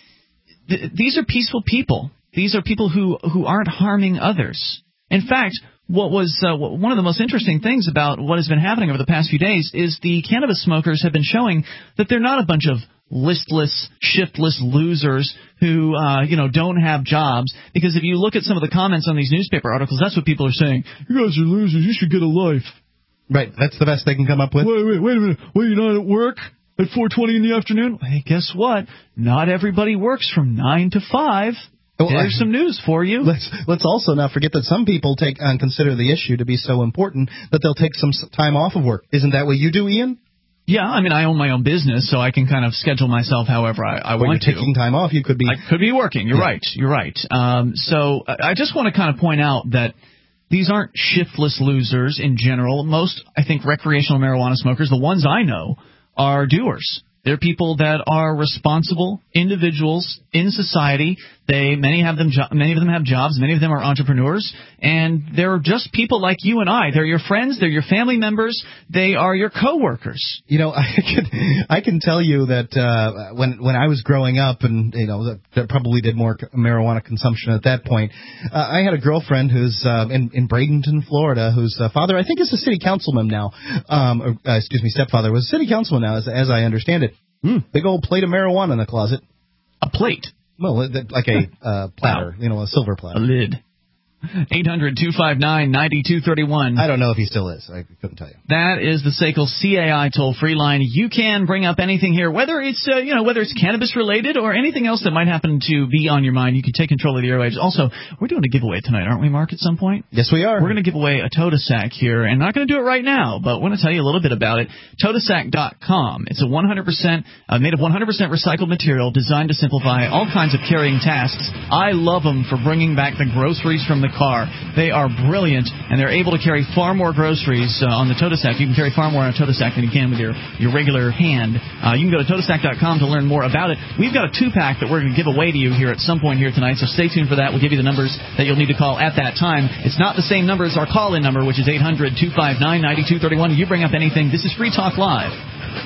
[SPEAKER 1] th- these are peaceful people. These are people who, who aren't harming others. In fact, what was uh, one of the most interesting things about what has been happening over the past few days is the cannabis smokers have been showing that they're not a bunch of listless, shiftless losers who, uh, you know, don't have jobs. Because if you look at some of the comments on these newspaper articles, that's what people are saying. You guys are losers. You should get a life.
[SPEAKER 2] Right. That's the best they can come up with.
[SPEAKER 1] Wait, wait, wait a minute. Wait, you're not at work at four twenty in the afternoon? Hey, guess what? Not everybody works from nine to five. Well, There's some news for you.
[SPEAKER 2] Let's let's also not forget that some people take and consider the issue to be so important that they'll take some time off of work. Isn't that what you do, Ian?
[SPEAKER 1] Yeah, I mean, I own my own business, so I can kind of schedule myself however I, I
[SPEAKER 2] when
[SPEAKER 1] want
[SPEAKER 2] you're
[SPEAKER 1] to.
[SPEAKER 2] Taking time off, you could be.
[SPEAKER 1] I could be working. You're
[SPEAKER 2] yeah.
[SPEAKER 1] right. You're right. Um, so I just want to kind of point out that these aren't shiftless losers in general. Most, I think, recreational marijuana smokers, the ones I know, are doers. They're people that are responsible individuals in society. They many have them. Jo- many of them have jobs. Many of them are entrepreneurs, and they're just people like you and I. They're your friends. They're your family members. They are your coworkers.
[SPEAKER 2] You know, I can I can tell you that uh, when when I was growing up, and you know, that, that probably did more marijuana consumption at that point. Uh, I had a girlfriend who's uh, in in Bradenton, Florida, whose uh, father I think is a city councilman now. Um, or, uh, excuse me, stepfather was a city councilman now, as as I understand it. Mm, big old plate of marijuana in the closet.
[SPEAKER 1] A plate?
[SPEAKER 2] Well, like a uh, platter, you know, a silver platter.
[SPEAKER 1] A lid. eight hundred two five nine nine two three one.
[SPEAKER 2] I don't know if he still is. I couldn't tell you.
[SPEAKER 1] That is the S A C L C A I toll-free line. You can bring up anything here, whether it's uh, you know whether it's cannabis-related or anything else that might happen to be on your mind. You can take control of the airwaves. Also, we're doing a giveaway tonight, aren't we, Mark, at some point?
[SPEAKER 2] Yes, we are.
[SPEAKER 1] We're going to give away a Totasac here, and not going to do it right now, but I want to tell you a little bit about it. Totasac dot com. It's a one hundred percent uh, made of one hundred percent recycled material designed to simplify all kinds of carrying tasks. I love them for bringing back the groceries from the car. They are brilliant, and they're able to carry far more groceries uh, on the Totasac. You can carry far more on a Totasac than you can with your, your regular hand. Uh, you can go to Totasac dot com to learn more about it. We've got a two-pack that we're going to give away to you here at some point here tonight, so stay tuned for that. We'll give you the numbers that you'll need to call at that time. It's not the same number as our call-in number, which is eight hundred two five nine nine two three one. You bring up anything. This is Free Talk Live.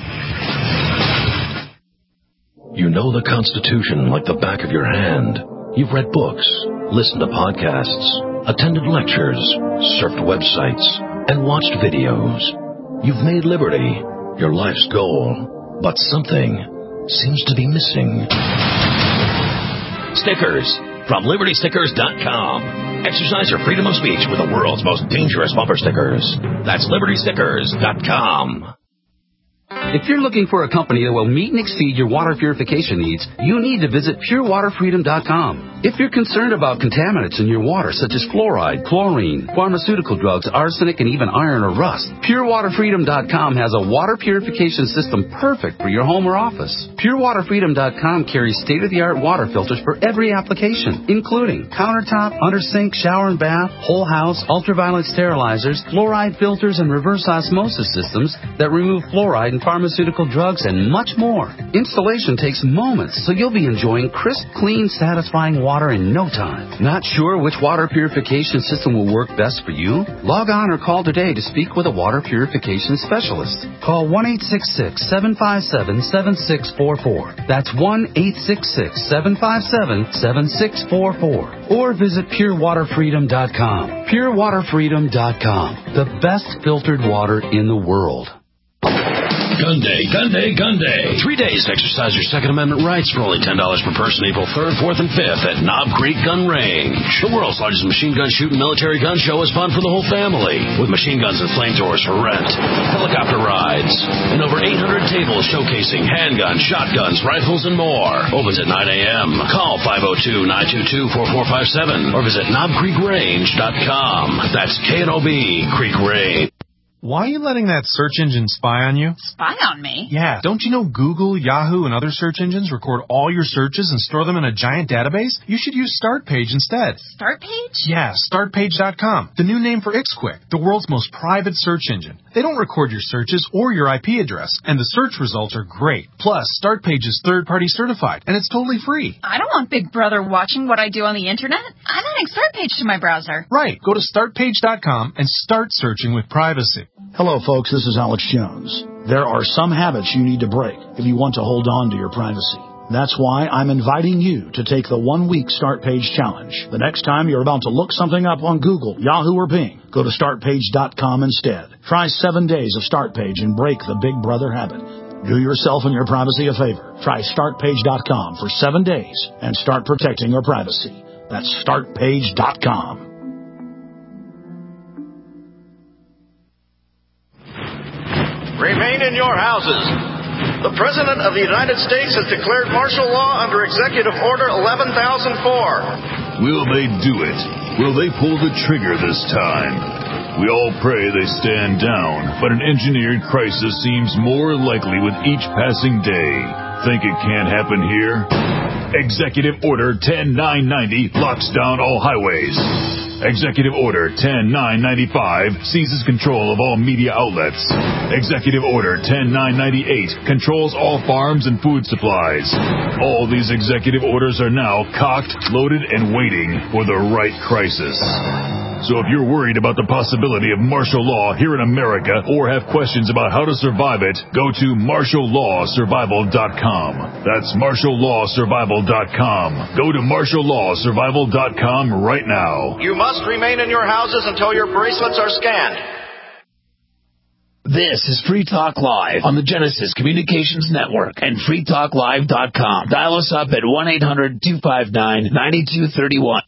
[SPEAKER 17] You know the Constitution like the back of your hand. You've read books, listened to podcasts, attended lectures, surfed websites, and watched videos. You've made liberty your life's goal, but something seems to be missing. Stickers from Liberty Stickers dot com. Exercise your freedom of speech with the world's most dangerous bumper stickers. That's Liberty Stickers dot com.
[SPEAKER 18] If you're looking for a company that will meet and exceed your water purification needs, you need to visit Pure Water Freedom dot com. If you're concerned about contaminants in your water, such as fluoride, chlorine, pharmaceutical drugs, arsenic, and even iron or rust, Pure Water Freedom dot com has a water purification system perfect for your home or office. Pure Water Freedom dot com carries state-of-the-art water filters for every application, including countertop, under sink, shower and bath, whole house, ultraviolet sterilizers, fluoride filters, and reverse osmosis systems that remove fluoride and pharmaceutical drugs, and much more. Installation takes moments, so you'll be enjoying crisp, clean, satisfying water in no time. Not sure which water purification system will work best for you? Log on or call today to speak with a water purification specialist. Call one eight six six, seven five seven, seven six four four. That's one eight six six, seven five seven, seven six four four. Or visit Pure Water Freedom dot com. Pure Water Freedom dot com. The best filtered water in the world.
[SPEAKER 17] Gun Day, Gun Day, Gun Day. Three days to exercise your Second Amendment rights for only ten dollars per person, April third, fourth, and fifth at Knob Creek Gun Range. The world's largest machine gun shooting military gun show is fun for the whole family, with machine guns and flamethrowers for rent, helicopter rides, and over eight hundred tables showcasing handguns, shotguns, rifles, and more. Opens at nine a.m. Call five oh two, nine two two, four four five seven or visit knob creek range dot com. That's K N O B, Creek Range.
[SPEAKER 8] Why are you letting that search engine spy on you?
[SPEAKER 9] Spy on me?
[SPEAKER 8] Yeah, don't you know Google, Yahoo, and other search engines record all your searches and store them in a giant database? You should use StartPage instead.
[SPEAKER 9] StartPage?
[SPEAKER 8] Yeah, start page dot com. The new name for IxQuick, the world's most private search engine. They don't record your searches or your I P address, and the search results are great. Plus, StartPage is third-party certified, and it's totally free.
[SPEAKER 9] I don't want Big Brother watching what I do on the internet. I'm adding StartPage to my browser.
[SPEAKER 8] Right. Go to start page dot com and start searching with privacy.
[SPEAKER 10] Hello, folks. This is Alex Jones. There are some habits you need to break if you want to hold on to your privacy. That's why I'm inviting you to take the one-week Start Page Challenge. The next time you're about to look something up on Google, Yahoo, or Bing, go to start page dot com instead. Try seven days of StartPage and break the Big Brother habit. Do yourself and your privacy a favor. Try start page dot com for seven days and start protecting your privacy. That's start page dot com.
[SPEAKER 19] Remain in your houses. The President of the United States has declared martial law under Executive Order eleven thousand four.
[SPEAKER 20] Will they do it? Will they pull the trigger this time? We all pray they stand down, but an engineered crisis seems more likely with each passing day. Think it can't happen here? Executive Order ten nine ninety locks down all highways. Executive Order ten nine ninety-five seizes control of all media outlets. Executive Order ten nine ninety-eight controls all farms and food supplies. All these executive orders are now cocked, loaded, and waiting for the right crisis. So if you're worried about the possibility of martial law here in America or have questions about how to survive it, go to martial law survival dot com. That's martial law survival dot com. Go to martial law survival dot com right now.
[SPEAKER 19] You must remain in your houses until your bracelets are scanned.
[SPEAKER 7] This is Free Talk Live on the Genesis Communications Network and free talk live dot com. Dial us up at one eight hundred two five nine nine two three one.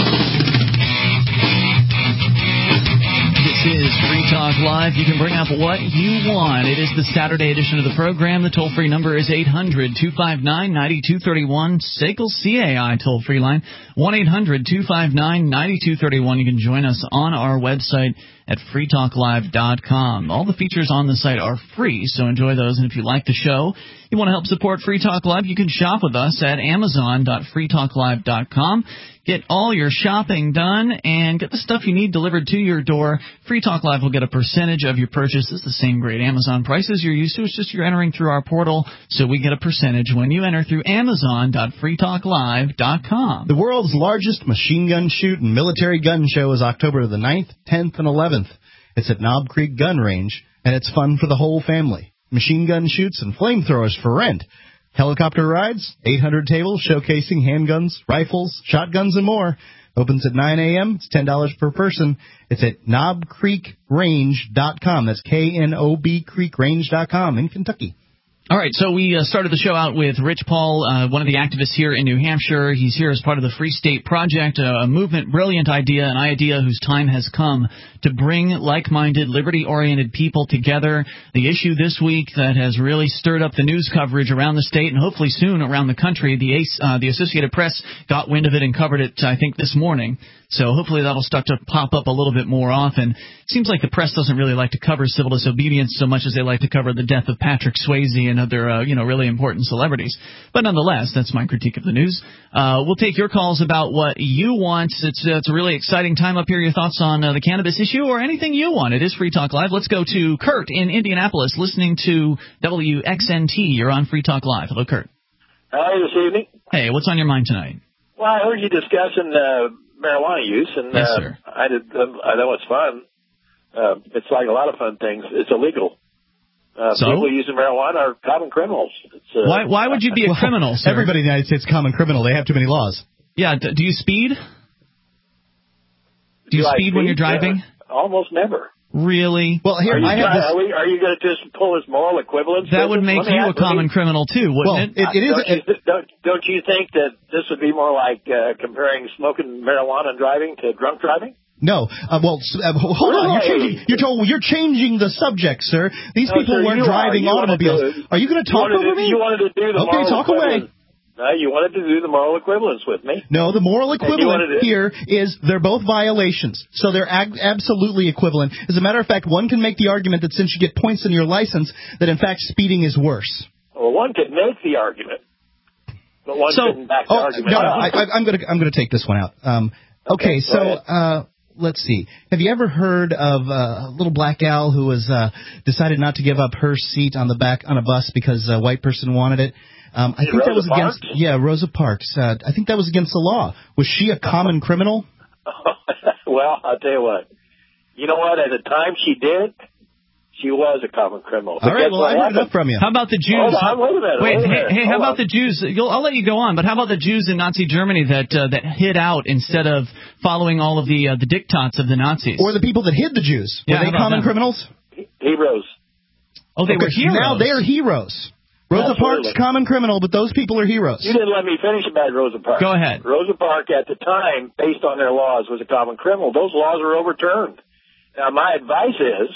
[SPEAKER 1] This is Free Talk Live. You can bring up what you want. It is the Saturday edition of the program. The toll-free number is eight hundred two five nine nine two three one. S A C L C A I toll-free line, one eight hundred two five nine nine two three one. You can join us on our website at free talk live dot com. All the features on the site are free, so enjoy those. And if you like the show, you want to help support Free Talk Live, you can shop with us at amazon dot free talk live dot com. Get all your shopping done and get the stuff you need delivered to your door. Free Talk Live will get a percentage of your purchase. It's the same great Amazon prices you're used to. It's just you're entering through our portal, so we get a percentage when you enter through amazon dot free talk live dot com.
[SPEAKER 2] The world's largest machine gun shoot and military gun show is October the ninth, tenth, and eleventh. It's at Knob Creek Gun Range, and it's fun for the whole family. Machine gun shoots and flamethrowers for rent. Helicopter rides, eight hundred tables showcasing handguns, rifles, shotguns, and more. Opens at nine a.m. It's ten dollars per person. It's at knob creek range dot com. That's K N O B creek range dot com in Kentucky.
[SPEAKER 1] All right, so we uh, started the show out with Rich Paul, uh, one of the activists here in New Hampshire. He's here as part of the Free State Project, a, a movement, brilliant idea, an idea whose time has come to bring like-minded, liberty-oriented people together. The issue this week that has really stirred up the news coverage around the state and hopefully soon around the country, the, uh, the Associated Press got wind of it and covered it, I think, this morning. So hopefully that'll start to pop up a little bit more often. Seems like the press doesn't really like to cover civil disobedience so much as they like to cover the death of Patrick Swayze and other, uh, you know, really important celebrities. But nonetheless, that's my critique of the news. Uh, we'll take your calls about what you want. It's, uh, it's a really exciting time up here. Your thoughts on uh, the cannabis issue or anything you want. It is Free Talk Live. Let's go to Kurt in Indianapolis listening to W X N T. You're on Free Talk Live. Hello, Kurt.
[SPEAKER 21] Hi, this evening.
[SPEAKER 1] Hey, what's on your mind tonight?
[SPEAKER 21] Well, I heard you discussing uh, marijuana use, and
[SPEAKER 1] yes,
[SPEAKER 21] uh,
[SPEAKER 1] sir.
[SPEAKER 21] I did. Um, I know it's fun. Uh, it's like a lot of fun things. It's illegal. Uh,
[SPEAKER 1] so?
[SPEAKER 21] People using marijuana are common criminals. It's, uh,
[SPEAKER 1] why? Why would you be a criminal, sir?
[SPEAKER 2] Everybody in the United States is a common criminal. They have too many laws.
[SPEAKER 1] Yeah. Do you speed? Do you
[SPEAKER 21] Do I
[SPEAKER 1] speed when you're driving?
[SPEAKER 21] Uh, almost never.
[SPEAKER 1] Really?
[SPEAKER 2] Well, here
[SPEAKER 21] are you,
[SPEAKER 2] I have this.
[SPEAKER 21] Are, we, are you going to just pull this moral equivalence?
[SPEAKER 1] That would make
[SPEAKER 21] Let me
[SPEAKER 1] you a
[SPEAKER 21] ask-
[SPEAKER 1] common criminal too, wouldn't
[SPEAKER 2] Well,
[SPEAKER 1] it?
[SPEAKER 2] it, it is.
[SPEAKER 21] Don't you, don't, don't you think that this would be more like uh, comparing smoking marijuana and driving to drunk driving?
[SPEAKER 2] No, uh, well, s- uh, hold on. You're changing. You're told you're changing the subject, sir. These
[SPEAKER 21] No,
[SPEAKER 2] people
[SPEAKER 21] sir,
[SPEAKER 2] weren't
[SPEAKER 21] you
[SPEAKER 2] driving
[SPEAKER 21] are. You
[SPEAKER 2] automobiles.
[SPEAKER 21] wanted to-
[SPEAKER 2] Are you going to
[SPEAKER 21] You
[SPEAKER 2] talk
[SPEAKER 21] wanted
[SPEAKER 2] over
[SPEAKER 21] to,
[SPEAKER 2] me?
[SPEAKER 21] you wanted to do the
[SPEAKER 2] Okay,
[SPEAKER 21] moral
[SPEAKER 2] talk away.
[SPEAKER 21] equivalence. No, you wanted to do the moral equivalence with me.
[SPEAKER 2] No, the moral
[SPEAKER 21] And you
[SPEAKER 2] equivalent
[SPEAKER 21] wanted to-
[SPEAKER 2] here is they're both violations, so they're ag- absolutely equivalent. As a matter of fact, one can make the argument that since you get points in your license, that in fact speeding is worse.
[SPEAKER 21] Well, one could make the argument, but one
[SPEAKER 2] So,
[SPEAKER 21] couldn't back the
[SPEAKER 2] oh,
[SPEAKER 21] argument
[SPEAKER 2] no, no,
[SPEAKER 21] up.
[SPEAKER 2] I, I, I'm going to I'm going to take this one out. Um, okay,
[SPEAKER 21] Okay,
[SPEAKER 2] so
[SPEAKER 21] go ahead.
[SPEAKER 2] uh, let's see. Have you ever heard of uh, a little black gal who was uh, decided not to give up her seat on the back on a bus because a white person wanted it? Um, I
[SPEAKER 21] Is it
[SPEAKER 2] think that
[SPEAKER 21] Rosa
[SPEAKER 2] was against
[SPEAKER 21] Parks?
[SPEAKER 2] yeah Rosa Parks. Uh, I think that was against the law. Was she a common criminal?
[SPEAKER 21] Well, I'll tell you what. You know what? At the time she did, she was a common criminal.
[SPEAKER 2] All right, well, I heard enough from you.
[SPEAKER 1] How about the Jews?
[SPEAKER 21] Hold on, wait a minute,
[SPEAKER 1] Wait,
[SPEAKER 21] wait a
[SPEAKER 1] hey,
[SPEAKER 21] minute.
[SPEAKER 1] hey, how
[SPEAKER 21] Hold
[SPEAKER 1] about
[SPEAKER 21] on.
[SPEAKER 1] the Jews? You'll, I'll let you go on, but how about the Jews in Nazi Germany that uh, that hid out instead of following all of the uh, the diktats of the Nazis?
[SPEAKER 2] Or the people that hid the Jews? Were
[SPEAKER 1] Yeah,
[SPEAKER 2] they
[SPEAKER 1] how about
[SPEAKER 2] common
[SPEAKER 1] them?
[SPEAKER 2] criminals?
[SPEAKER 21] Heroes.
[SPEAKER 1] Oh, they
[SPEAKER 2] Okay,
[SPEAKER 1] were heroes.
[SPEAKER 2] Now they are heroes. Rosa
[SPEAKER 21] Absolutely.
[SPEAKER 2] Parks, common criminal, but those people are heroes.
[SPEAKER 21] You didn't let me finish about Rosa Parks.
[SPEAKER 1] Go ahead.
[SPEAKER 21] Rosa Parks, at the time, based on their laws, was a common criminal. Those laws were overturned. Now, my advice is,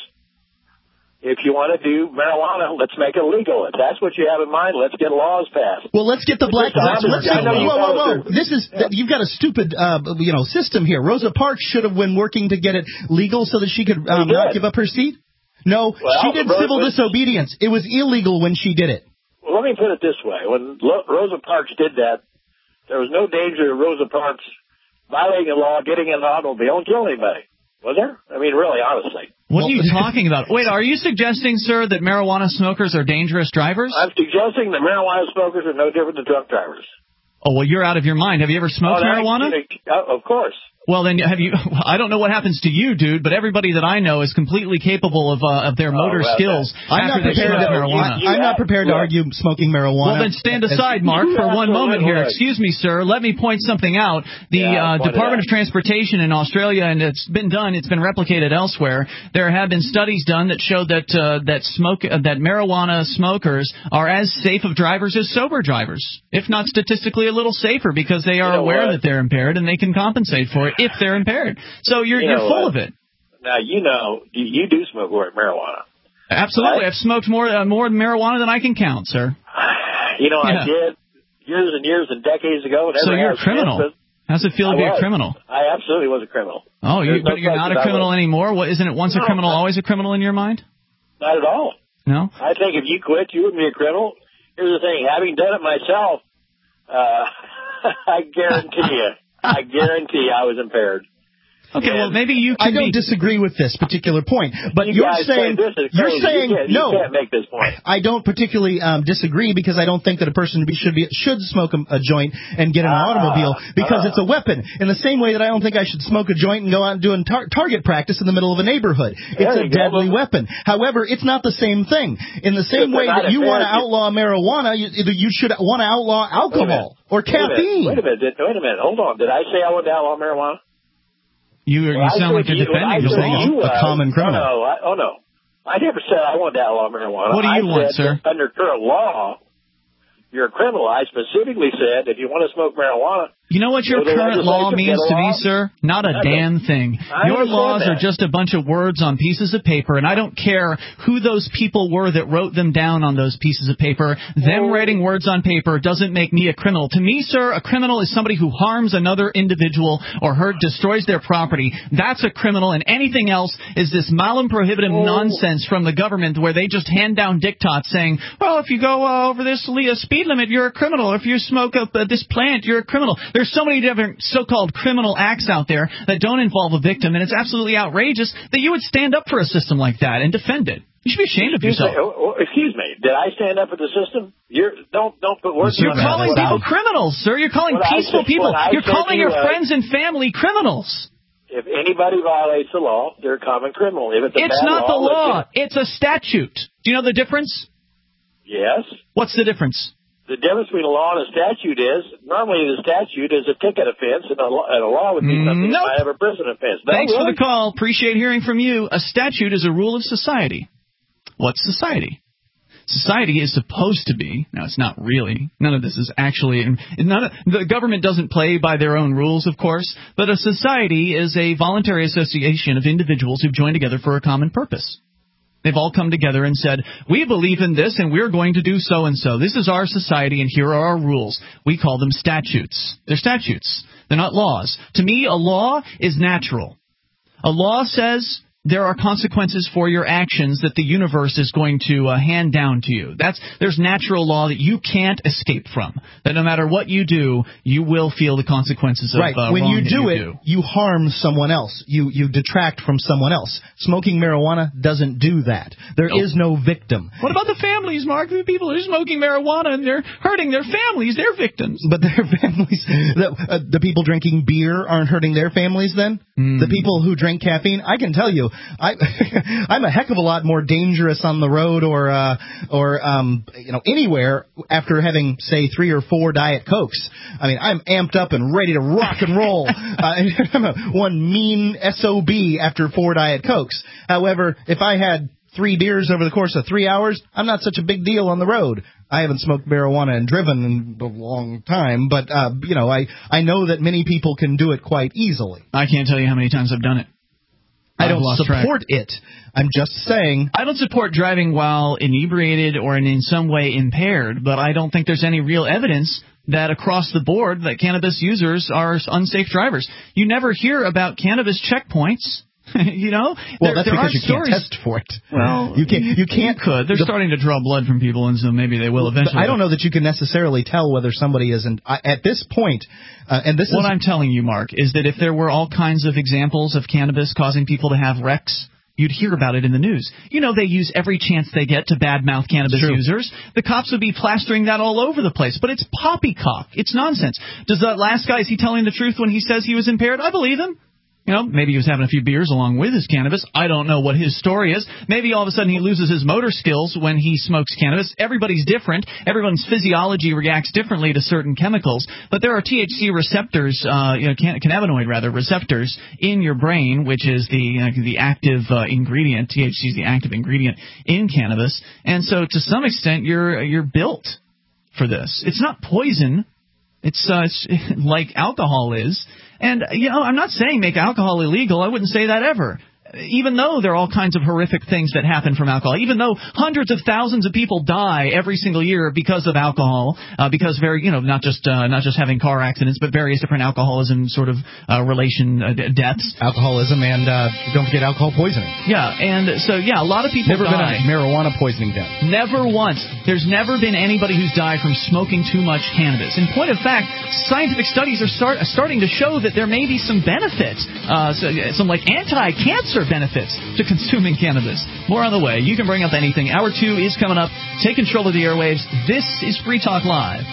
[SPEAKER 21] if you want to do marijuana, let's make it legal. If that's what you have in mind, let's get laws passed.
[SPEAKER 2] Well, let's get the black.
[SPEAKER 21] Listen,
[SPEAKER 2] Let's,
[SPEAKER 21] I'm-
[SPEAKER 2] let's
[SPEAKER 21] I
[SPEAKER 2] get,
[SPEAKER 21] know
[SPEAKER 2] whoa,
[SPEAKER 21] you
[SPEAKER 2] whoa, whoa,
[SPEAKER 21] fellas
[SPEAKER 2] whoa!
[SPEAKER 21] are-
[SPEAKER 2] This is you've got a stupid, uh, you know, system here. Rosa Parks should have been working to get it legal so that she could um,
[SPEAKER 21] They
[SPEAKER 2] not
[SPEAKER 21] did.
[SPEAKER 2] give up her seat. No,
[SPEAKER 21] Well,
[SPEAKER 2] she did
[SPEAKER 21] Rosa-
[SPEAKER 2] civil disobedience. It was illegal when she did it.
[SPEAKER 21] Well, let me put it this way. When Lo- Rosa Parks did that, there was no danger of Rosa Parks violating the law, getting in an automobile, and killing anybody. Was there? I mean, really, honestly.
[SPEAKER 1] What are you talking about? Wait, are you suggesting, sir, that marijuana smokers are dangerous drivers?
[SPEAKER 21] I'm suggesting that marijuana smokers are no different than drunk drivers.
[SPEAKER 1] Oh, well, you're out of your mind. Have you ever smoked
[SPEAKER 21] Oh, that-
[SPEAKER 1] marijuana?
[SPEAKER 21] Uh, of course.
[SPEAKER 1] Well, then have you? I don't know what happens to you, dude, but everybody that I know is completely capable of uh, of their motor
[SPEAKER 21] well,
[SPEAKER 1] skills
[SPEAKER 2] I'm
[SPEAKER 1] after
[SPEAKER 2] not
[SPEAKER 1] they
[SPEAKER 2] prepared.
[SPEAKER 1] smoke
[SPEAKER 2] To,
[SPEAKER 1] marijuana.
[SPEAKER 2] I, I'm not prepared to
[SPEAKER 21] Look.
[SPEAKER 2] argue smoking marijuana.
[SPEAKER 1] Well, then stand
[SPEAKER 2] as-
[SPEAKER 1] aside, Mark,
[SPEAKER 21] You
[SPEAKER 1] for one
[SPEAKER 21] absolutely
[SPEAKER 1] moment here.
[SPEAKER 21] would.
[SPEAKER 1] Excuse me, sir. Let me point something out. The
[SPEAKER 21] Yeah,
[SPEAKER 1] uh,
[SPEAKER 21] point it
[SPEAKER 1] Department
[SPEAKER 21] out.
[SPEAKER 1] of Transportation in Australia, and it's been done, it's been replicated elsewhere. There have been studies done that show that uh, that smoke uh, that marijuana smokers are as safe of drivers as sober drivers, if not statistically a little safer, because they are
[SPEAKER 21] You know
[SPEAKER 1] aware
[SPEAKER 21] what?
[SPEAKER 1] that they're impaired and they can compensate for it if they're impaired. So you're
[SPEAKER 21] You
[SPEAKER 1] you're
[SPEAKER 21] know
[SPEAKER 1] full
[SPEAKER 21] what?
[SPEAKER 1] of it.
[SPEAKER 21] Now, you know, you, you do smoke marijuana.
[SPEAKER 1] Absolutely,
[SPEAKER 21] Right?
[SPEAKER 1] I've smoked more uh, more marijuana than I can count, sir.
[SPEAKER 21] You know,
[SPEAKER 1] Yeah.
[SPEAKER 21] I did years and years and decades ago. and
[SPEAKER 1] So
[SPEAKER 21] never
[SPEAKER 1] you're a
[SPEAKER 21] have
[SPEAKER 1] criminal.
[SPEAKER 21] since, but
[SPEAKER 1] How's it feel to
[SPEAKER 21] I
[SPEAKER 1] be a
[SPEAKER 21] was.
[SPEAKER 1] criminal?
[SPEAKER 21] I absolutely was a criminal.
[SPEAKER 1] Oh, you,
[SPEAKER 21] There's no
[SPEAKER 1] but you're not
[SPEAKER 21] question
[SPEAKER 1] a
[SPEAKER 21] I
[SPEAKER 1] criminal
[SPEAKER 21] was.
[SPEAKER 1] anymore. What isn't it? Once a
[SPEAKER 21] No,
[SPEAKER 1] criminal,
[SPEAKER 21] no.
[SPEAKER 1] always a criminal in your mind?
[SPEAKER 21] Not at all.
[SPEAKER 1] No.
[SPEAKER 21] I think if you quit, you wouldn't be a criminal. Here's the thing: having done it myself, uh, I guarantee you, I guarantee I was impaired.
[SPEAKER 1] Okay, well maybe you can
[SPEAKER 2] I don't
[SPEAKER 1] be.
[SPEAKER 2] disagree with this particular point, but
[SPEAKER 21] You
[SPEAKER 2] you're
[SPEAKER 21] guys
[SPEAKER 2] saying
[SPEAKER 21] say this is
[SPEAKER 2] you're
[SPEAKER 21] crazy.
[SPEAKER 2] saying
[SPEAKER 21] you can't,
[SPEAKER 2] no.
[SPEAKER 21] You can't make this point.
[SPEAKER 2] I don't particularly um, disagree because I don't think that a person be, should be should smoke a, a joint and get in an
[SPEAKER 21] Ah,
[SPEAKER 2] automobile because
[SPEAKER 21] ah.
[SPEAKER 2] it's a weapon. In the same way that I don't think I should smoke a joint and go out and do tar- target practice in the middle of a neighborhood. It's
[SPEAKER 21] There
[SPEAKER 2] a
[SPEAKER 21] you go.
[SPEAKER 2] deadly weapon. However, it's not the same thing. In the same
[SPEAKER 21] If
[SPEAKER 2] way
[SPEAKER 21] they're not
[SPEAKER 2] that you want to
[SPEAKER 21] impaired,
[SPEAKER 2] outlaw marijuana, you, you should want to outlaw alcohol or
[SPEAKER 21] Wait a minute.
[SPEAKER 2] caffeine.
[SPEAKER 21] Wait a minute. Did- Wait a minute. Hold on. Did I say I wanted to outlaw marijuana?
[SPEAKER 1] You you
[SPEAKER 21] Well, I
[SPEAKER 1] sound
[SPEAKER 21] said
[SPEAKER 1] like you're
[SPEAKER 21] you-
[SPEAKER 1] defending
[SPEAKER 21] I said
[SPEAKER 1] yourself.
[SPEAKER 21] you
[SPEAKER 2] a
[SPEAKER 21] was.
[SPEAKER 2] common criminal.
[SPEAKER 21] No, no. I, oh, no. I never said I wanted to outlaw marijuana.
[SPEAKER 1] What do you
[SPEAKER 21] I
[SPEAKER 1] want,
[SPEAKER 21] said
[SPEAKER 1] sir?
[SPEAKER 21] that under current law, you're a criminal. I specifically said if you want to smoke marijuana,
[SPEAKER 1] You know what your
[SPEAKER 21] Well, the
[SPEAKER 1] current law
[SPEAKER 21] legislature
[SPEAKER 1] means
[SPEAKER 21] get
[SPEAKER 1] to me,
[SPEAKER 21] along?
[SPEAKER 1] sir? Not a
[SPEAKER 21] Nothing.
[SPEAKER 1] damn thing.
[SPEAKER 21] I
[SPEAKER 1] Your
[SPEAKER 21] understand
[SPEAKER 1] laws are
[SPEAKER 21] that.
[SPEAKER 1] just a bunch of words on pieces of paper, and I don't care who those people were that wrote them down on those pieces of paper. Them writing words on paper doesn't make me a criminal. To me, sir, a criminal is somebody who harms another individual or hurt, destroys their property. That's a criminal, and anything else is this malum prohibitum nonsense from the government where they just hand down diktats saying, well, if you go uh, over this le- speed limit, you're a criminal. If you smoke up uh, this plant, you're a criminal. There's so many different so-called criminal acts out there that don't involve a victim, and it's absolutely outrageous that you would stand up for a system like that and defend it. You should be ashamed of
[SPEAKER 21] Excuse
[SPEAKER 1] yourself.
[SPEAKER 21] me, oh, oh, excuse me. Did I stand up for the system? You're don't don't put words.
[SPEAKER 1] You're
[SPEAKER 21] in my mouth.
[SPEAKER 1] calling
[SPEAKER 21] What
[SPEAKER 1] people
[SPEAKER 21] I-
[SPEAKER 1] criminals, sir. You're calling
[SPEAKER 21] what I
[SPEAKER 1] peaceful
[SPEAKER 21] said-
[SPEAKER 1] people.
[SPEAKER 21] what I
[SPEAKER 1] You're
[SPEAKER 21] said
[SPEAKER 1] calling
[SPEAKER 21] to
[SPEAKER 1] your
[SPEAKER 21] you was-
[SPEAKER 1] friends and family criminals.
[SPEAKER 21] If anybody violates the law, they're a common criminal. If it's a
[SPEAKER 1] It's
[SPEAKER 21] bad
[SPEAKER 1] not the law.
[SPEAKER 21] let's
[SPEAKER 1] It's a statute. Do you know the difference?
[SPEAKER 21] get- Yes.
[SPEAKER 1] What's the difference?
[SPEAKER 21] the difference between a law and a statute is, normally the statute is a ticket offense, and a law, and a law would be something
[SPEAKER 1] Nope.
[SPEAKER 21] that might have a prison offense. No,
[SPEAKER 1] Thanks
[SPEAKER 21] really?
[SPEAKER 1] for the call. Appreciate hearing from you. A statute is a rule of society. What's society? Society is supposed to be, now it's not really, none of this is actually, none of, the government doesn't play by their own rules, of course, but a society is a voluntary association of individuals who've joined together for a common purpose. They've all come together and said, we believe in this and we're going to do so and so. This is our society and here are our rules. We call them statutes. They're statutes. They're not laws. To me, a law is natural. A law says there are consequences for your actions that the universe is going to uh, hand down to you. That's there's natural law that you can't escape from. That no matter what you do, you will feel the consequences of
[SPEAKER 2] right.
[SPEAKER 1] uh,
[SPEAKER 2] When
[SPEAKER 1] wrong
[SPEAKER 2] you
[SPEAKER 1] that
[SPEAKER 2] do
[SPEAKER 1] you
[SPEAKER 2] it,
[SPEAKER 1] do.
[SPEAKER 2] you harm someone else. You you detract from someone else. Smoking marijuana doesn't do that. There
[SPEAKER 1] Nope.
[SPEAKER 2] is no victim.
[SPEAKER 1] What about the families, Mark? The people who are smoking marijuana and they're hurting their families. They're victims.
[SPEAKER 2] But their families, the, uh, the people drinking beer aren't hurting their families then?
[SPEAKER 1] Mm.
[SPEAKER 2] The people who drink caffeine, I can tell you, I, I'm a heck of a lot more dangerous on the road or, uh, or um, you know, anywhere after having, say, three or four Diet Cokes. I mean, I'm amped up and ready to rock and roll. uh, I'm a, one mean S O B after four Diet Cokes. However, if I had three beers over the course of three hours, I'm not such a big deal on the road. I haven't smoked marijuana and driven in a long time, but, uh, you know, I, I know that many people can do it quite easily.
[SPEAKER 1] I can't tell you how many times I've done it.
[SPEAKER 2] I
[SPEAKER 1] I've
[SPEAKER 2] don't
[SPEAKER 1] lost
[SPEAKER 2] support
[SPEAKER 1] track.
[SPEAKER 2] it. I'm just saying.
[SPEAKER 1] I don't support driving while inebriated or in, in some way impaired, but I don't think there's any real evidence that across the board that cannabis users are unsafe drivers. You never hear about cannabis checkpoints. You know,
[SPEAKER 2] well,
[SPEAKER 1] there,
[SPEAKER 2] that's
[SPEAKER 1] there
[SPEAKER 2] because
[SPEAKER 1] are
[SPEAKER 2] you
[SPEAKER 1] stories.
[SPEAKER 2] can't test for it.
[SPEAKER 1] Well,
[SPEAKER 2] you can't. You can't.
[SPEAKER 1] You could. They're
[SPEAKER 2] the,
[SPEAKER 1] starting to draw blood from people, and so maybe they will eventually.
[SPEAKER 2] I don't know that you can necessarily tell whether somebody isn't I, at this point. Uh, and this
[SPEAKER 1] what
[SPEAKER 2] is
[SPEAKER 1] I'm telling you, Mark, is that if there were all kinds of examples of cannabis causing people to have wrecks, you'd hear about it in the news. You know, they use every chance they get to badmouth cannabis users. The cops would be plastering that all over the place. But it's poppycock. It's nonsense. Does that last guy, is he telling the truth when he says he was impaired? I believe him. You know, maybe he was having a few beers along with his cannabis. I don't know what his story is. Maybe all of a sudden he loses his motor skills when he smokes cannabis. Everybody's different. Everyone's physiology reacts differently to certain chemicals. But there are T H C receptors, uh, you know, can- cannabinoid rather, receptors in your brain, which is the uh, the active uh, ingredient. T H C is the active ingredient in cannabis. And so to some extent you're you're built for this. It's not poison. It's, uh, it's like alcohol is. And, you know, I'm not saying make alcohol illegal. I wouldn't say that ever. Even though there are all kinds of horrific things that happen from alcohol, even though hundreds of thousands of people die every single year because of alcohol, uh, because very, you know, not just uh, not just having car accidents, but various different alcoholism sort of uh, relation uh, deaths.
[SPEAKER 2] Alcoholism and uh, don't forget alcohol poisoning.
[SPEAKER 1] Yeah, and so yeah, a lot of people
[SPEAKER 2] never
[SPEAKER 1] die.
[SPEAKER 2] been a marijuana poisoning death.
[SPEAKER 1] Never once. There's never been anybody who's died from smoking too much cannabis. In point of fact, scientific studies are start, starting to show that there may be some benefits, uh, so, some like anti-cancer benefits to consuming cannabis. More on the way. You can bring up anything. Hour two is coming up. Take control of the airwaves. This is Free Talk Live.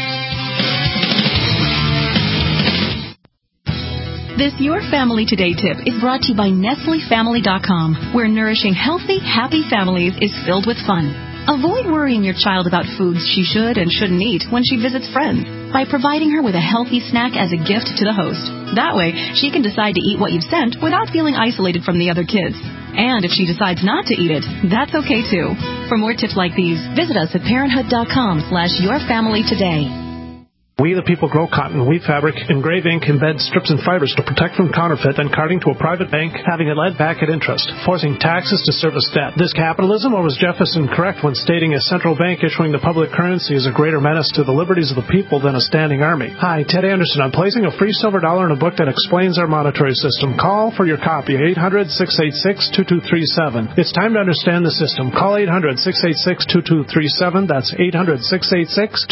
[SPEAKER 4] This Your Family Today tip is brought to you by Nestle Family dot com, where nourishing healthy, happy families is filled with fun. Avoid worrying your child about foods she should and shouldn't eat when she visits friends by providing her with a healthy snack as a gift to the host. That way, she can decide to eat what you've sent without feeling isolated from the other kids. And if she decides not to eat it, that's okay too. For more tips like these, visit us at parenthood dot com slash your family today.
[SPEAKER 22] We the people grow cotton, weave fabric, engrave ink, embed strips and fibers to protect from counterfeit, then carting to a private bank, having it led back at interest, forcing taxes to service debt. This capitalism, or was Jefferson correct when stating a central bank issuing the public currency is a greater menace to the liberties of the people than a standing army? Hi, Ted Anderson. I'm placing a free silver dollar in a book that explains our monetary system. Call for your copy, eight hundred, six eight six, two two three seven. It's time to understand the system. Call eight hundred, six eight six, two two three seven. That's eight hundred, six eight six,